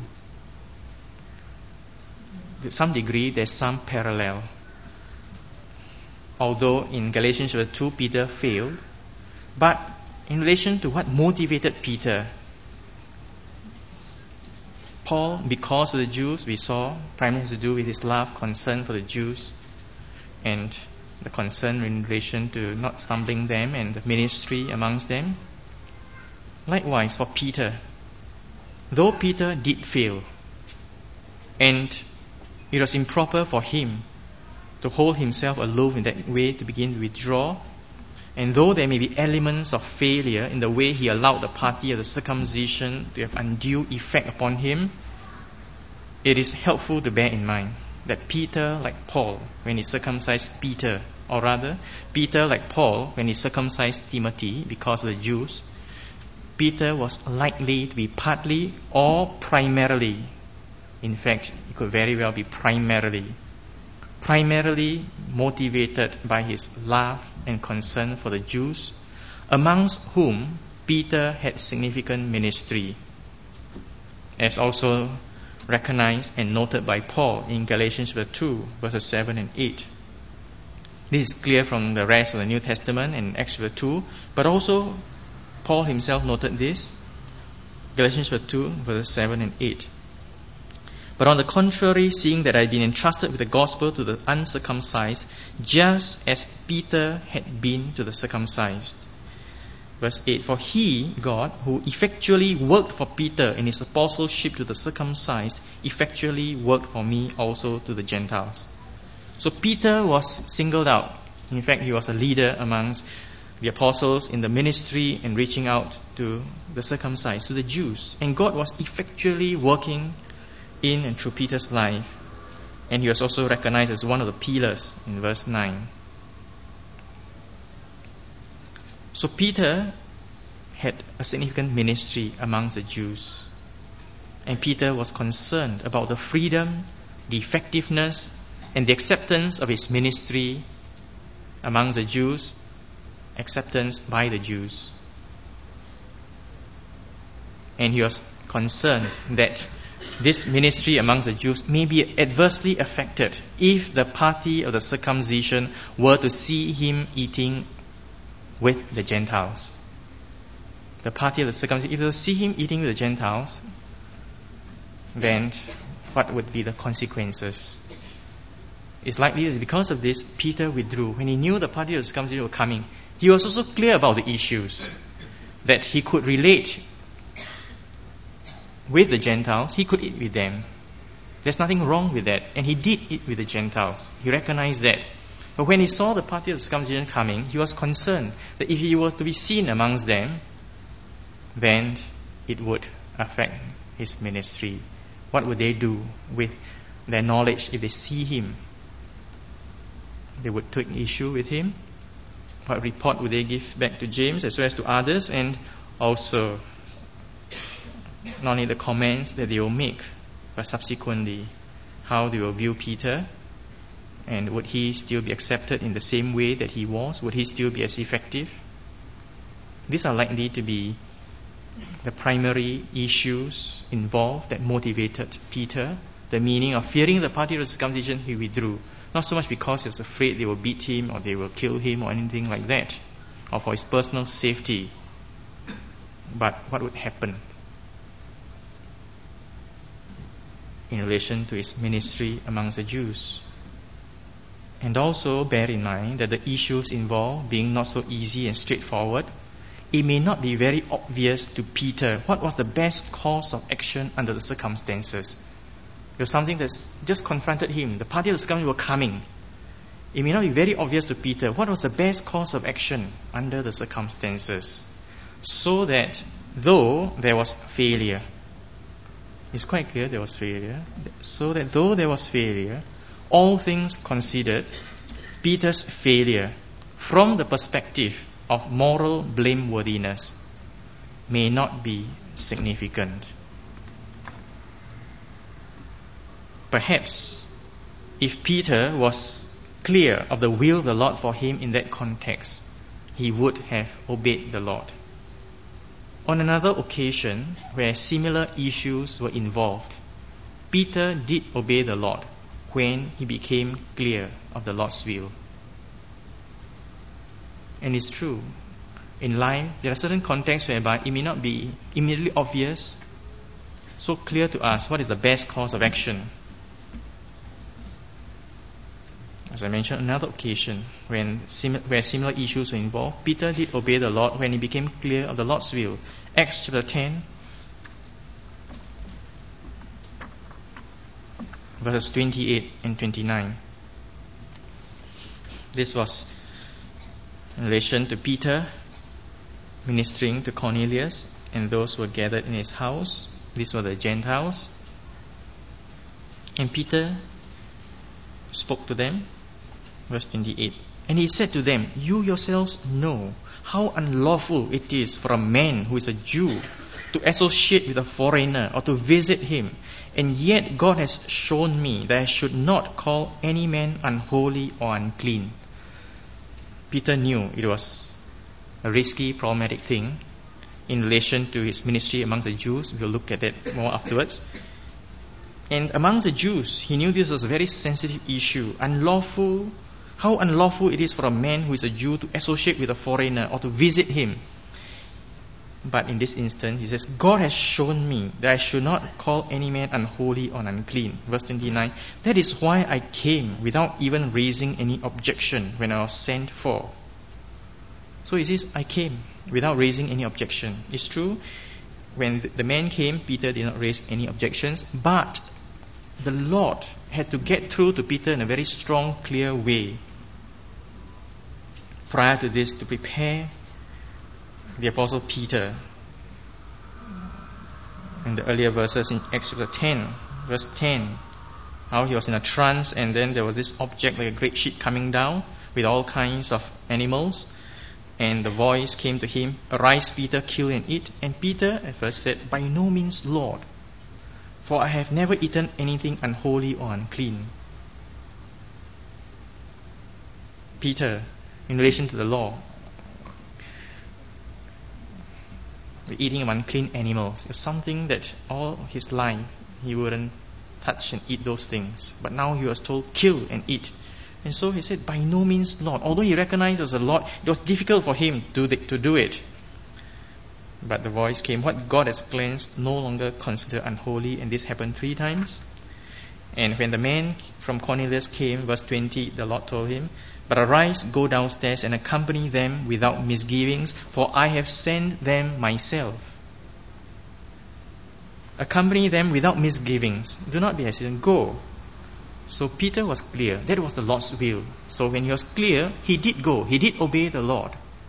To some degree, there's some parallel. Although in Galatians chapter 2, Peter failed, but in relation to what motivated Peter, Paul, because of the Jews, we saw, primarily has to do with his love, concern for the Jews, and the concern in relation to not stumbling them and the ministry amongst them. Likewise for Peter, though Peter did fail, and it was improper for him to hold himself aloof in that way, to begin to withdraw, and though there may be elements of failure in the way he allowed the party of the circumcision to have undue effect upon him, it is helpful to bear in mind that Peter, like Paul, when he circumcised Peter, or rather, Peter, like Paul, when he circumcised Timothy because of the Jews, Peter was likely to be partly or primarily, in fact, it could very well be primarily motivated by his love and concern for the Jews, amongst whom Peter had significant ministry, as also recognized and noted by Paul in Galatians chapter 2, verses 7 and 8. This is clear from the rest of the New Testament in Acts chapter 2, but also Paul himself noted this, Galatians chapter 2, verses 7 and 8. But on the contrary, seeing that I had been entrusted with the gospel to the uncircumcised, just as Peter had been to the circumcised. Verse 8, for he, God, who effectually worked for Peter in his apostleship to the circumcised, effectually worked for me also to the Gentiles. So Peter was singled out. In fact, he was a leader amongst the apostles in the ministry and reaching out to the circumcised, to the Jews. And God was effectually working in and through Peter's life. And he was also recognized as one of the pillars in verse 9. So Peter had a significant ministry amongst the Jews. And Peter was concerned about the freedom, the effectiveness, and the acceptance of his ministry amongst the Jews, acceptance by the Jews. And he was concerned that this ministry amongst the Jews may be adversely affected if the party of the circumcision were to see him eating with the Gentiles. The party of the circumcision, if they see him eating with the Gentiles, then what would be the consequences? It's likely that because of this, Peter withdrew. When he knew the party of the circumcision were coming, he was also clear about the issues, that he could relate with the Gentiles, he could eat with them. There's nothing wrong with that. And he did eat with the Gentiles. He recognized that. But when he saw the party of the circumcision coming, he was concerned that if he were to be seen amongst them, then it would affect his ministry. What would they do with their knowledge if they see him? They would take issue with him. What report would they give back to James as well as to others? And also, not only the comments that they will make but subsequently how they will view Peter, and would he still be accepted in the same way that he was? Would he still be as effective? These are likely to be the primary issues involved that motivated Peter. The meaning of fearing the party of circumcision, he withdrew. Not so much because he was afraid they will beat him or they will kill him or anything like that, or for his personal safety. But what would happen in relation to his ministry amongst the Jews? And also bear in mind that the issues involved being not so easy and straightforward, it may not be very obvious to Peter what was the best course of action under the circumstances. It was something that's just confronted him. The party of the circumcision were coming. It may not be very obvious to Peter what was the best course of action under the circumstances. So that though there was failure, it's quite clear there was failure. So that though there was failure, all things considered, Peter's failure from the perspective of moral blameworthiness may not be significant. Perhaps if Peter was clear of the will of the Lord for him in that context, he would have obeyed the Lord. On another occasion, where similar issues were involved, Peter did obey the Lord when he became clear of the Lord's will. And it's true, in life, there are certain contexts whereby it may not be immediately obvious, so clear to us what is the best course of action. As I mentioned, another occasion where similar issues were involved, Peter did obey the Lord when he became clear of the Lord's will. Acts chapter 10, verses 28 and 29. This was in relation to Peter ministering to Cornelius and those who were gathered in his house. These were the Gentiles. And Peter spoke to them. Verse 28. And he said to them, "You yourselves know how unlawful it is for a man who is a Jew to associate with a foreigner or to visit him. And yet God has shown me that I should not call any man unholy or unclean." Peter knew it was a risky, problematic thing in relation to his ministry amongst the Jews. We'll look at it more afterwards. And amongst the Jews, he knew this was a very sensitive issue. How unlawful it is for a man who is a Jew to associate with a foreigner or to visit him. But in this instance, he says, God has shown me that I should not call any man unholy or unclean. Verse 29, that is why I came without even raising any objection when I was sent for. So he says, I came without raising any objection. It's true, when the man came, Peter did not raise any objections, but the Lord had to get through to Peter in a very strong, clear way prior to this to prepare the Apostle Peter. In the earlier verses in Acts chapter 10, verse 10, how he was in a trance and then there was this object like a great sheet coming down with all kinds of animals, and the voice came to him, "Arise, Peter, kill and eat." And Peter at first said, "By no means, Lord, for I have never eaten anything unholy or unclean." Peter, in relation to the law, the eating of unclean animals is something that all his life he wouldn't touch and eat those things. But now he was told, kill and eat. And so he said, by no means, Lord. Although he recognized it was a lot, it was difficult for him to do it. But the voice came, what God has cleansed, no longer consider unholy. And this happened 3 times. And when the man from Cornelius came, verse 20, the Lord told him, "But arise, go downstairs and accompany them without misgivings, for I have sent them myself." Accompany them without misgivings. Do not be hesitant. Go. So Peter was clear. That was the Lord's will. So when he was clear, he did go. He did obey the Lord.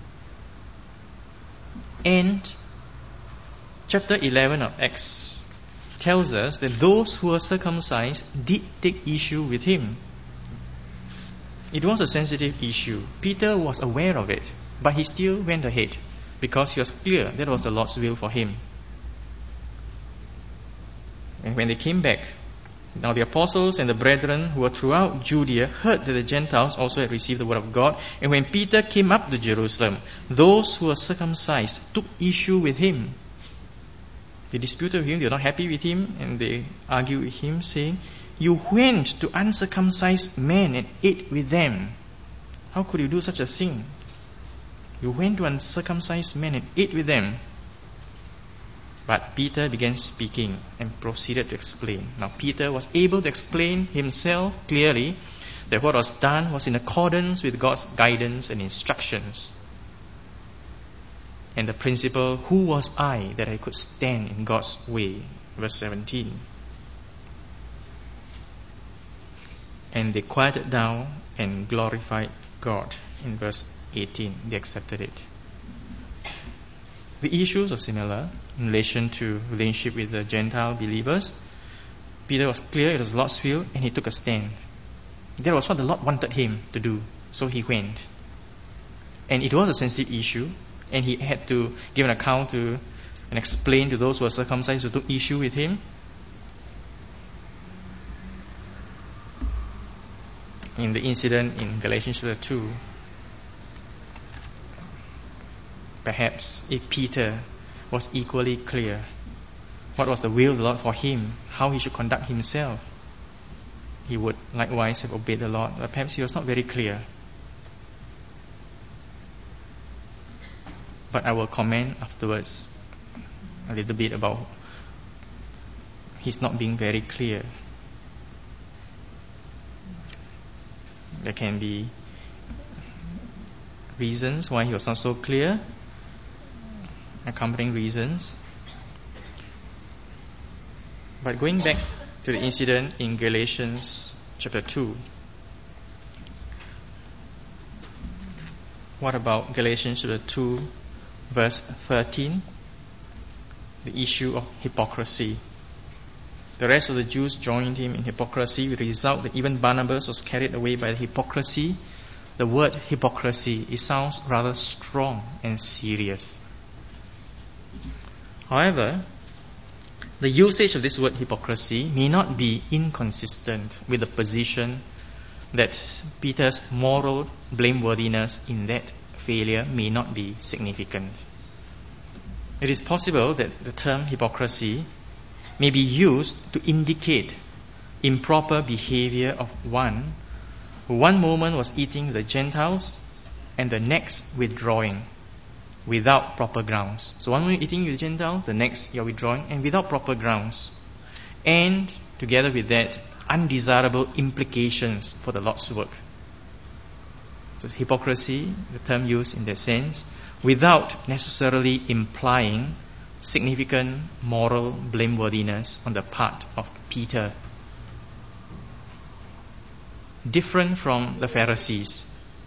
And chapter 11 of Acts tells us that those who were circumcised did take issue with him. It was a sensitive issue. Peter was aware of it, but he still went ahead because he was clear that was the Lord's will for him. And when they came back Now the apostles and the brethren who were throughout Judea heard that the Gentiles also had received the word of God. And when Peter came up to Jerusalem, those who were circumcised took issue with him. They disputed with him, they were not happy with him, and they argued with him, saying, "You went to uncircumcised men and ate with them. How could you do such a thing? You went to uncircumcised men and ate with them." But Peter began speaking and proceeded to explain. Now Peter was able to explain himself clearly that what was done was in accordance with God's guidance and instructions. And the principle, who was I that I could stand in God's way? Verse 17. And they quieted down and glorified God. In verse 18, they accepted it. The issues are similar in relation to relationship with the Gentile believers. Peter was clear it was the Lord's will, and he took a stand. That was what the Lord wanted him to do, so he went. And it was a sensitive issue, and he had to give an account to and explain to those who were circumcised who took issue with him. In the incident in Galatians chapter 2, perhaps if Peter was equally clear what was the will of the Lord for him, how he should conduct himself, he would likewise have obeyed the Lord. But perhaps he was not very clear. But I will comment afterwards a little bit about his not being very clear. There can be reasons why he was not so clear, accompanying reasons. But going back to the incident in Galatians chapter 2, what about Galatians chapter 2 verse 13? The issue of hypocrisy. The rest of the Jews joined him in hypocrisy, with the result that even Barnabas was carried away by the hypocrisy. The word hypocrisy, it sounds rather strong and serious. However, the usage of this word hypocrisy may not be inconsistent with the position that Peter's moral blameworthiness in that failure may not be significant. It is possible that the term hypocrisy may be used to indicate improper behavior of one who one moment was eating with the Gentiles and the next withdrawing without proper grounds. So one moment eating with the Gentiles, the next you're withdrawing, and without proper grounds. And together with that, undesirable implications for the Lord's work. So hypocrisy, the term used in that sense, without necessarily implying significant moral blameworthiness on the part of Peter. Different from the Pharisees.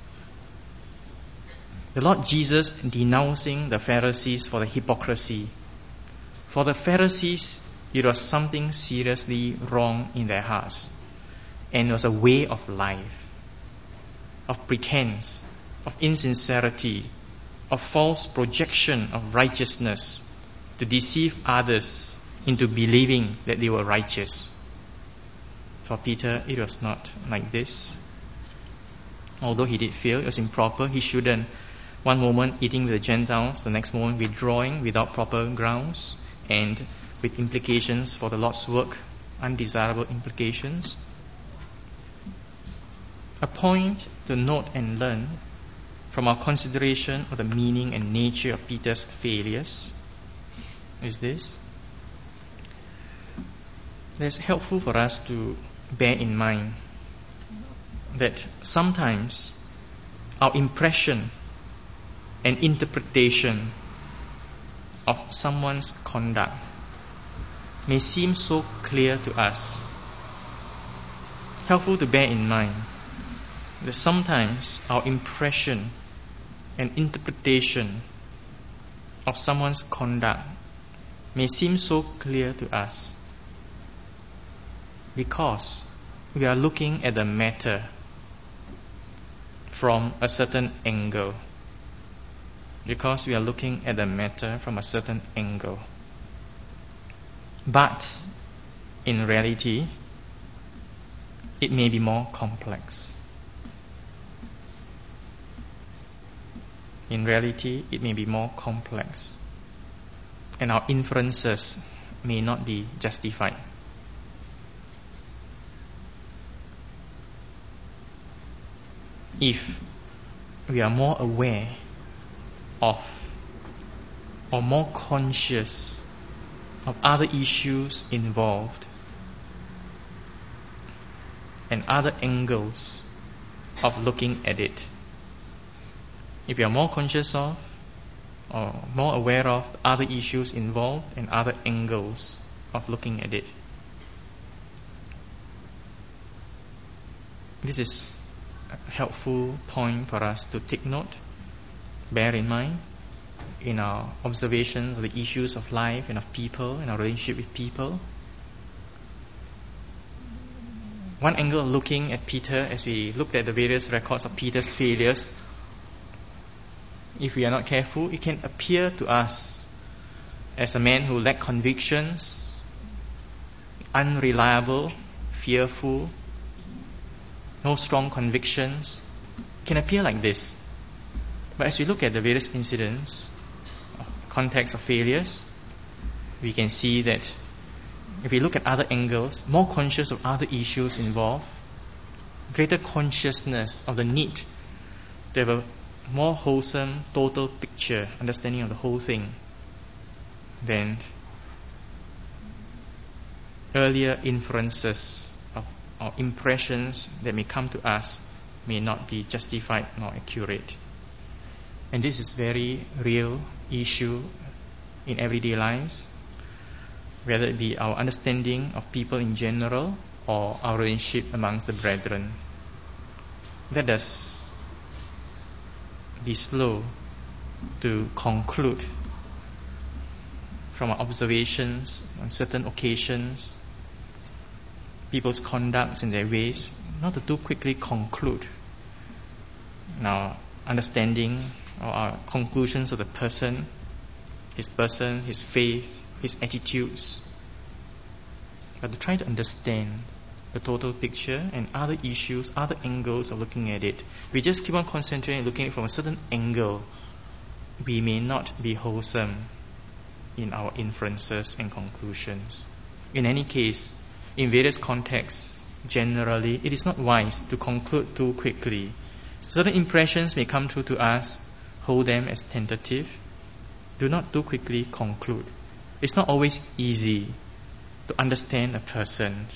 The Lord Jesus denouncing the Pharisees for the hypocrisy. For the Pharisees, it was something seriously wrong in their hearts. And it was a way of life, of pretense, of insincerity, of false projection of righteousness, to deceive others into believing that they were righteous. For Peter, it was not like this. Although he did fail, it was improper. He shouldn't, one moment eating with the Gentiles, the next moment withdrawing without proper grounds and with implications for the Lord's work, undesirable implications. A point to note and learn from our consideration of the meaning and nature of Peter's failures is this. It's helpful for us to bear in mind that sometimes our impression and interpretation of someone's conduct may seem so clear to us. Helpful to bear in mind that sometimes our impression and interpretation of someone's conduct may seem so clear to us because we are looking at the matter from a certain angle. Because we are looking at the matter from a certain angle. But in reality, it may be more complex. In reality, it may be more complex, and our inferences may not be justified. If we are more aware of or more conscious of other issues involved and other angles of looking at it, if you are more conscious of or more aware of other issues involved and other angles of looking at it, this is a helpful point for us to take note, bear in mind in our observations of the issues of life and of people and our relationship with people. One angle of looking at Peter, as we looked at the various records of Peter's failures, if we are not careful, it can appear to us as a man who lacked convictions, unreliable, fearful, no strong convictions. It can appear like this. But as we look at the various incidents, context of failures, we can see that if we look at other angles, more conscious of other issues involved, greater consciousness of the need to have a more wholesome, total picture, understanding of the whole thing, then earlier inferences or impressions that may come to us may not be justified nor accurate. And this is very real issue in everyday lives, whether it be our understanding of people in general or our relationship amongst the brethren. Let us be slow to conclude from our observations on certain occasions, people's conducts and their ways, not to too quickly conclude in our understanding or our conclusions of the person, his faith, his attitudes, but to try to understand the total picture and other issues, other angles of looking at it. We just keep on concentrating and looking at it from a certain angle, we may not be wholesome in our inferences and conclusions. In any case, in various contexts, generally, it is not wise to conclude too quickly. Certain impressions may come through to us, hold them as tentative. Do not too quickly conclude. It's not always easy to understand a person.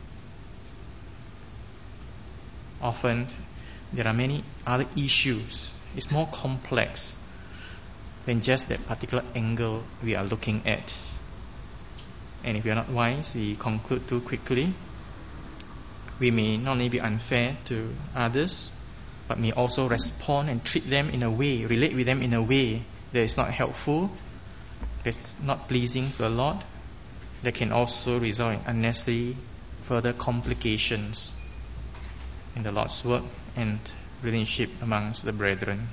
Often, there are many other issues. It's more complex than just that particular angle we are looking at. And if we are not wise, we conclude too quickly. We may not only be unfair to others, but may also respond and treat them in a way, relate with them in a way that is not helpful, that's not pleasing to the Lord, that can also result in unnecessary further complications in the Lord's work and relationship amongst the brethren.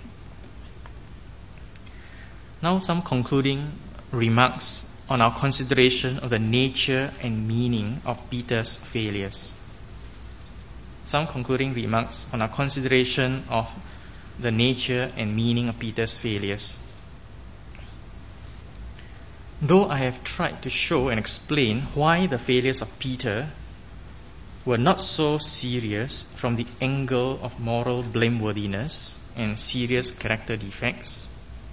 Now some concluding remarks on our consideration of the nature and meaning of Peter's failures. Some concluding remarks on our consideration of the nature and meaning of Peter's failures. Though I have tried to show and explain why the failures of Peter were not so serious from the angle of moral blameworthiness and serious character defects,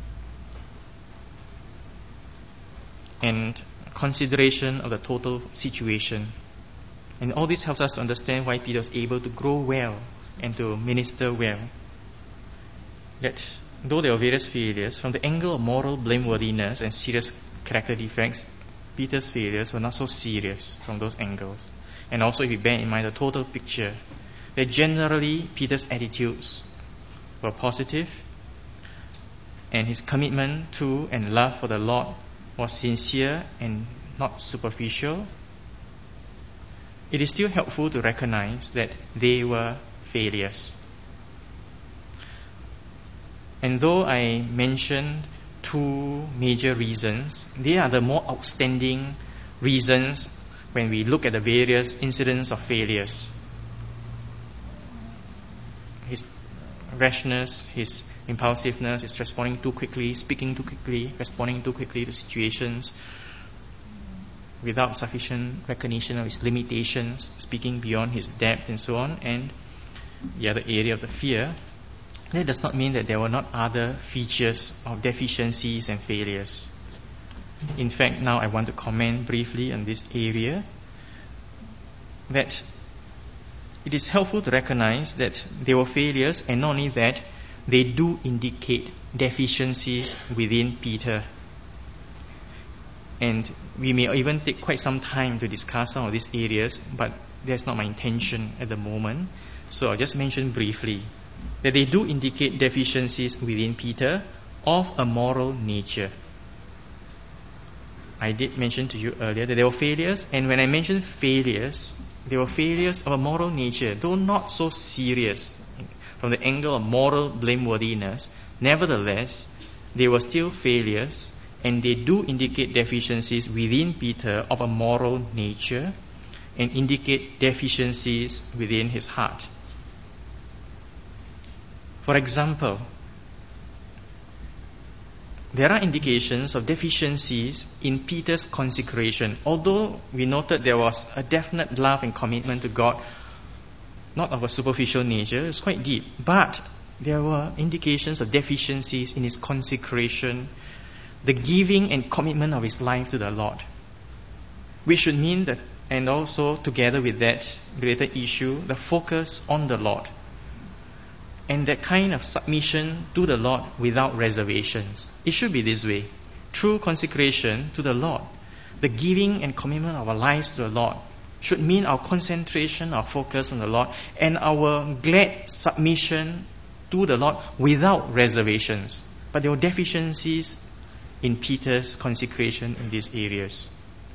and consideration of the total situation. And all this helps us to understand why Peter was able to grow well and to minister well. That though there were various failures, from the angle of moral blameworthiness and serious character defects, Peter's failures were not so serious from those angles. And also if we bear in mind the total picture, that generally Peter's attitudes were positive, and his commitment to and love for the Lord was sincere and not superficial, it is still helpful to recognize that they were failures. And though I mentioned two major reasons, they are the more outstanding reasons when we look at the various incidents of failures. his rashness, his impulsiveness, his responding too quickly, speaking too quickly, responding too quickly to situations without sufficient recognition of his limitations, speaking beyond his depth and so on. And the other area of the fear, that does not mean that there were not other features of deficiencies and failures. In fact, now I want to comment briefly on this area, that it is helpful to recognize that there were failures, and not only that, they do indicate deficiencies within Peter. And we may even take quite some time to discuss some of these areas, but that's not my intention at the moment. So I'll just mention briefly that they do indicate deficiencies within Peter of a moral nature. I did mention to you earlier that there were failures, and when I mentioned failures, they were failures of a moral nature, though not so serious from the angle of moral blameworthiness. Nevertheless, they were still failures, and they do indicate deficiencies within Peter of a moral nature and indicate deficiencies within his heart. For example, there are indications of deficiencies in Peter's consecration. Although we noted there was a definite love and commitment to God, not of a superficial nature, it's quite deep, but there were indications of deficiencies in his consecration, the giving and commitment of his life to the Lord. Which should mean that, and also together with that related issue, the focus on the Lord. And that kind of submission to the Lord without reservations. It should be this way. True consecration to the Lord, the giving and commitment of our lives to the Lord, should mean our concentration, our focus on the Lord, and our glad submission to the Lord without reservations. But there were deficiencies in Peter's consecration in these areas.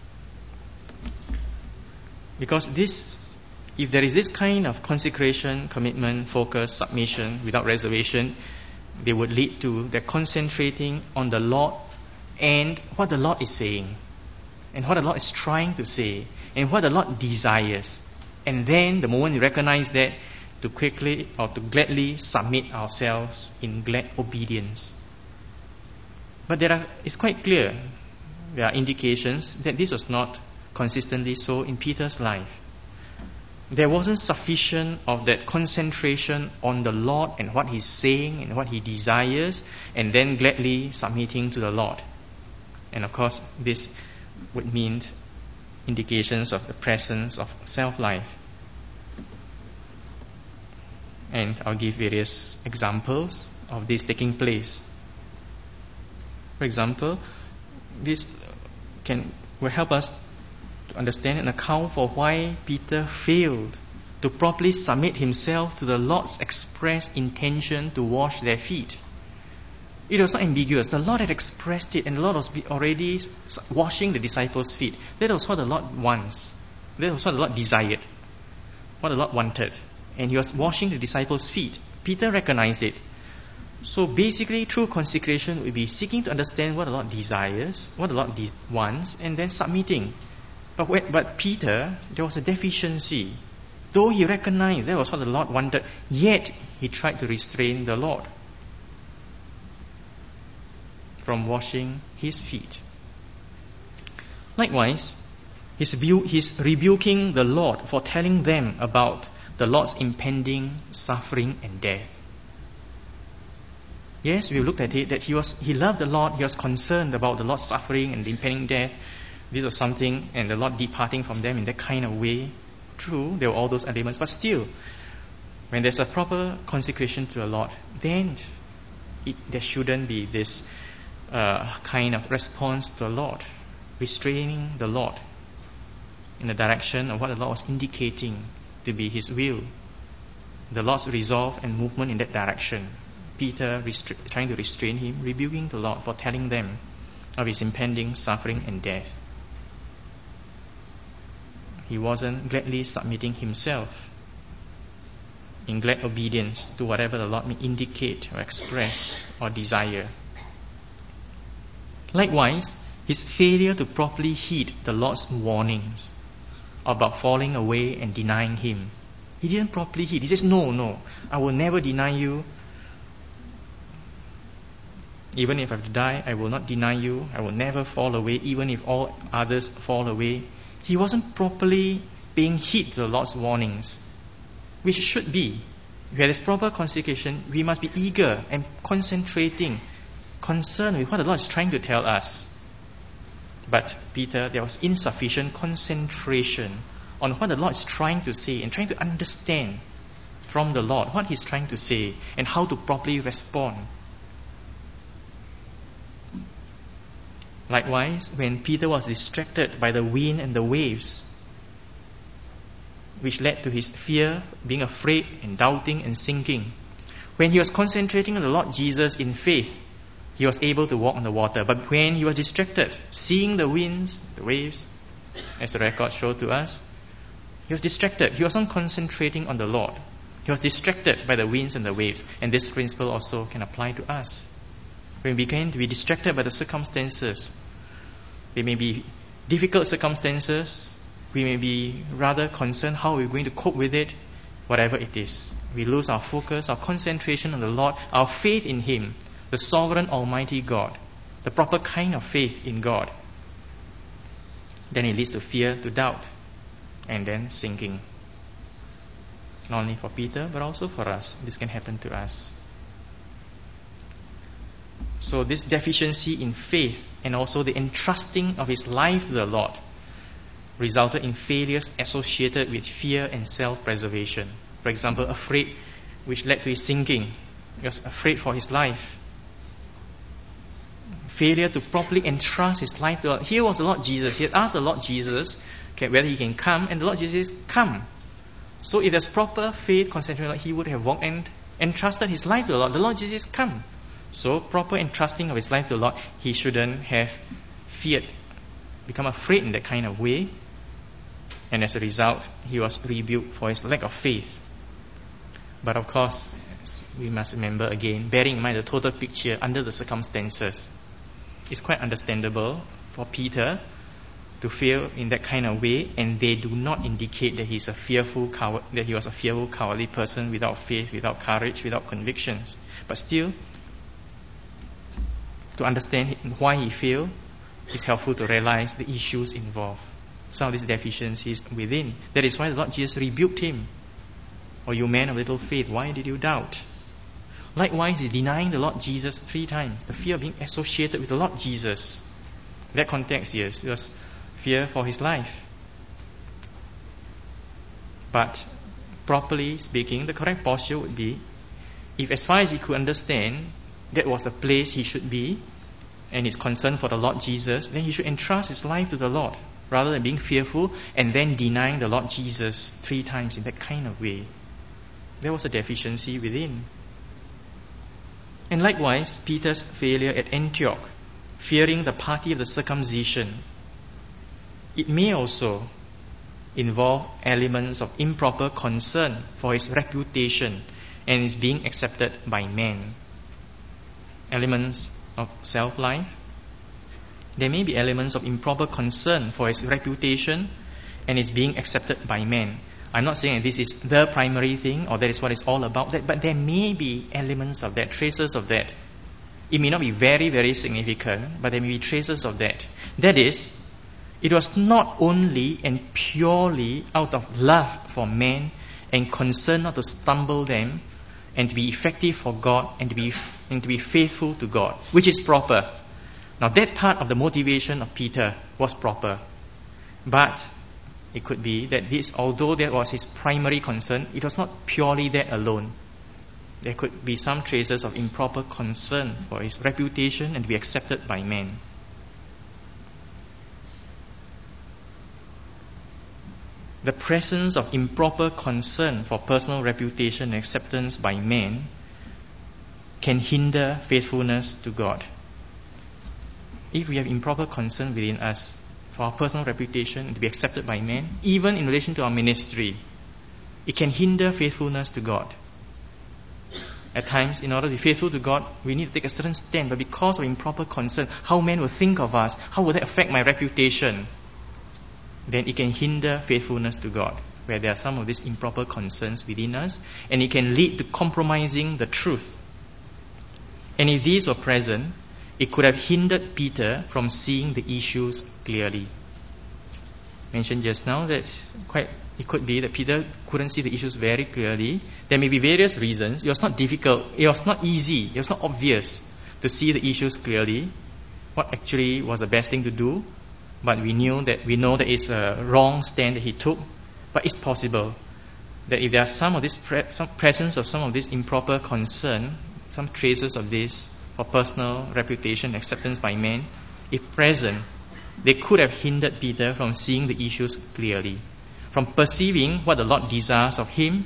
Because if there is this kind of consecration, commitment, focus, submission without reservation, they would lead to their concentrating on the Lord and what the Lord is saying, and what the Lord is trying to say, and what the Lord desires. And then the moment we recognize that, to quickly or to gladly submit ourselves in glad obedience. But it's quite clear, there are indications that this was not consistently so in Peter's life. There wasn't sufficient of that concentration on the Lord and what He's saying and what He desires, and then gladly submitting to the Lord. And of course, this would mean indications of the presence of self-life. And I'll give various examples of this taking place. For example, this will help us to understand and account for why Peter failed to properly submit himself to the Lord's express intention to wash their feet. It was not ambiguous. The Lord had expressed it, and the Lord was already washing the disciples' feet. That was what the Lord wants. That was what the Lord desired. What the Lord wanted. And He was washing the disciples' feet. Peter recognized it. So basically, true consecration would be seeking to understand what the Lord desires, what the Lord wants, and then submitting. But Peter, there was a deficiency. Though he recognized that was what the Lord wanted, yet he tried to restrain the Lord from washing his feet. Likewise, he's rebuking the Lord for telling them about the Lord's impending suffering and death. Yes, we looked at it, that he loved the Lord, he was concerned about the Lord's suffering and the impending death. This was something, and the Lord departing from them in that kind of way. True, there were all those elements, but still, when there's a proper consecration to the Lord, then there shouldn't be this kind of response to the Lord, restraining the Lord in the direction of what the Lord was indicating to be His will. The Lord's resolve and movement in that direction. Peter trying to restrain him, rebuking the Lord for telling them of His impending suffering and death. He wasn't gladly submitting himself in glad obedience to whatever the Lord may indicate or express or desire. Likewise, his failure to properly heed the Lord's warnings about falling away and denying Him. He didn't properly heed. He says, no, I will never deny you. Even if I have to die, I will not deny you. I will never fall away, even if all others fall away. He wasn't properly paying heed to the Lord's warnings, which should be. If there is proper consecration, we must be eager and concentrating, concerned with what the Lord is trying to tell us. But Peter, there was insufficient concentration on what the Lord is trying to say and trying to understand from the Lord what He's trying to say and how to properly respond. Likewise, when Peter was distracted by the wind and the waves, which led to his fear, being afraid and doubting and sinking, when he was concentrating on the Lord Jesus in faith, he was able to walk on the water. But when he was distracted, seeing the winds, the waves, as the records show to us, he was distracted. He wasn't concentrating on the Lord. He was distracted by the winds and the waves. And this principle also can apply to us. When we begin to be distracted by the circumstances, they may be difficult circumstances, we may be rather concerned how we're going to cope with it, whatever it is. We lose our focus, our concentration on the Lord, our faith in Him, the sovereign Almighty God, the proper kind of faith in God. Then it leads to fear, to doubt, and then sinking. Not only for Peter, but also for us. This can happen to us. So this deficiency in faith and also the entrusting of his life to the Lord resulted in failures associated with fear and self-preservation. For example, afraid, which led to his sinking. He was afraid for his life. Failure to properly entrust his life to the Lord. Here was the Lord Jesus. He had asked the Lord Jesus whether he can come, and the Lord Jesus says, come. So if there's proper faith, concentration, he would have walked and entrusted his life to the Lord. The Lord Jesus says, come. So proper entrusting of his life to the Lord, he shouldn't have feared, become afraid in that kind of way. And as a result, he was rebuked for his lack of faith. But of course, we must remember again, bearing in mind the total picture under the circumstances, it's quite understandable for Peter to fail in that kind of way, and they do not indicate that he was a fearful, cowardly person without faith, without courage, without convictions. But still, to understand why he failed, it's helpful to realize the issues involved, some of these deficiencies within. That is why the Lord Jesus rebuked him. "O you man of little faith, why did you doubt?" Likewise, he's denying the Lord Jesus 3 times. The fear of being associated with the Lord Jesus. In that context, yes, it was fear for his life. But properly speaking, the correct posture would be, if as far as he could understand, that was the place he should be, and his concern for the Lord Jesus, then he should entrust his life to the Lord, rather than being fearful and then denying the Lord Jesus 3 times in that kind of way. There was a deficiency within. And likewise, Peter's failure at Antioch, fearing the party of the circumcision, it may also involve elements of improper concern for his reputation and his being accepted by men. Elements of self-life. There may be elements of improper concern for his reputation and his being accepted by men. I'm not saying that this is the primary thing or that is what it's all about, but there may be elements of that, traces of that. It may not be very, very significant, but there may be traces of that. That is, it was not only and purely out of love for men and concern not to stumble them and to be effective for God and to be faithful to God, which is proper. Now that part of the motivation of Peter was proper. But it could be that this, although that was his primary concern, it was not purely that alone. There could be some traces of improper concern for his reputation and to be accepted by men. The presence of improper concern for personal reputation and acceptance by men can hinder faithfulness to God. If we have improper concern within us for our personal reputation and to be accepted by men, even in relation to our ministry, it can hinder faithfulness to God. At times, in order to be faithful to God, we need to take a certain stand, but because of improper concern, how men will think of us, how will that affect my reputation, then it can hinder faithfulness to God. where there are some of these improper concerns within us, and it can lead to compromising the truth. And if these were present, it could have hindered Peter from seeing the issues clearly. Mentioned just now that it could be that Peter couldn't see the issues very clearly. There may be various reasons. It was not difficult. It was not easy. It was not obvious to see the issues clearly. What actually was the best thing to do? But we know that it's a wrong stand that he took. But it's possible that if there are some presence of some of this improper concern, some traces of this for personal reputation, acceptance by men, if present, they could have hindered Peter from seeing the issues clearly, from perceiving what the Lord desires of him,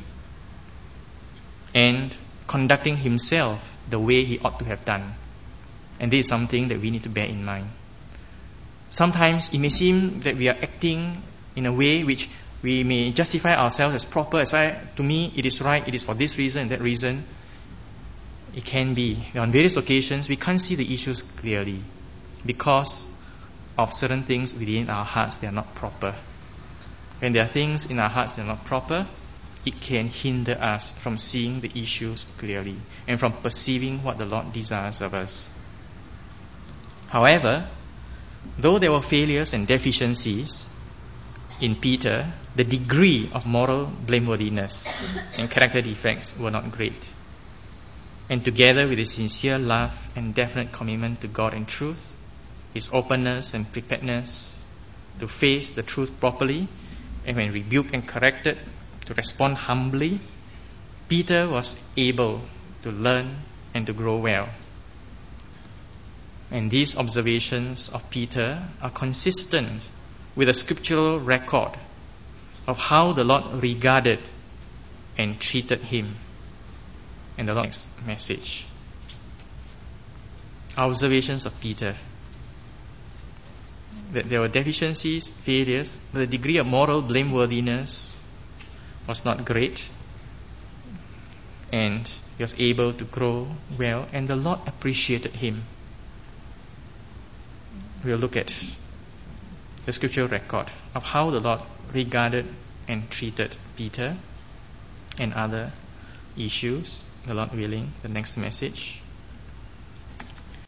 and conducting himself the way he ought to have done. And this is something that we need to bear in mind. Sometimes it may seem that we are acting in a way which we may justify ourselves as proper, as why to me it is right, it is for this reason and that reason. It can be. On various occasions, we can't see the issues clearly because of certain things within our hearts that are not proper. When there are things in our hearts that are not proper, it can hinder us from seeing the issues clearly and from perceiving what the Lord desires of us. However, though there were failures and deficiencies in Peter, the degree of moral blameworthiness and character defects were not great. And together with his sincere love and definite commitment to God and truth, his openness and preparedness to face the truth properly, and when rebuked and corrected, to respond humbly, Peter was able to learn and to grow well. And these observations of Peter are consistent with a scriptural record of how the Lord regarded and treated him. And the Lord's message. Observations of Peter. That there were deficiencies, failures, but the degree of moral blameworthiness was not great. And he was able to grow well, and the Lord appreciated him. We'll look at the scriptural record of how the Lord regarded and treated Peter and other issues, the Lord willing, the next message.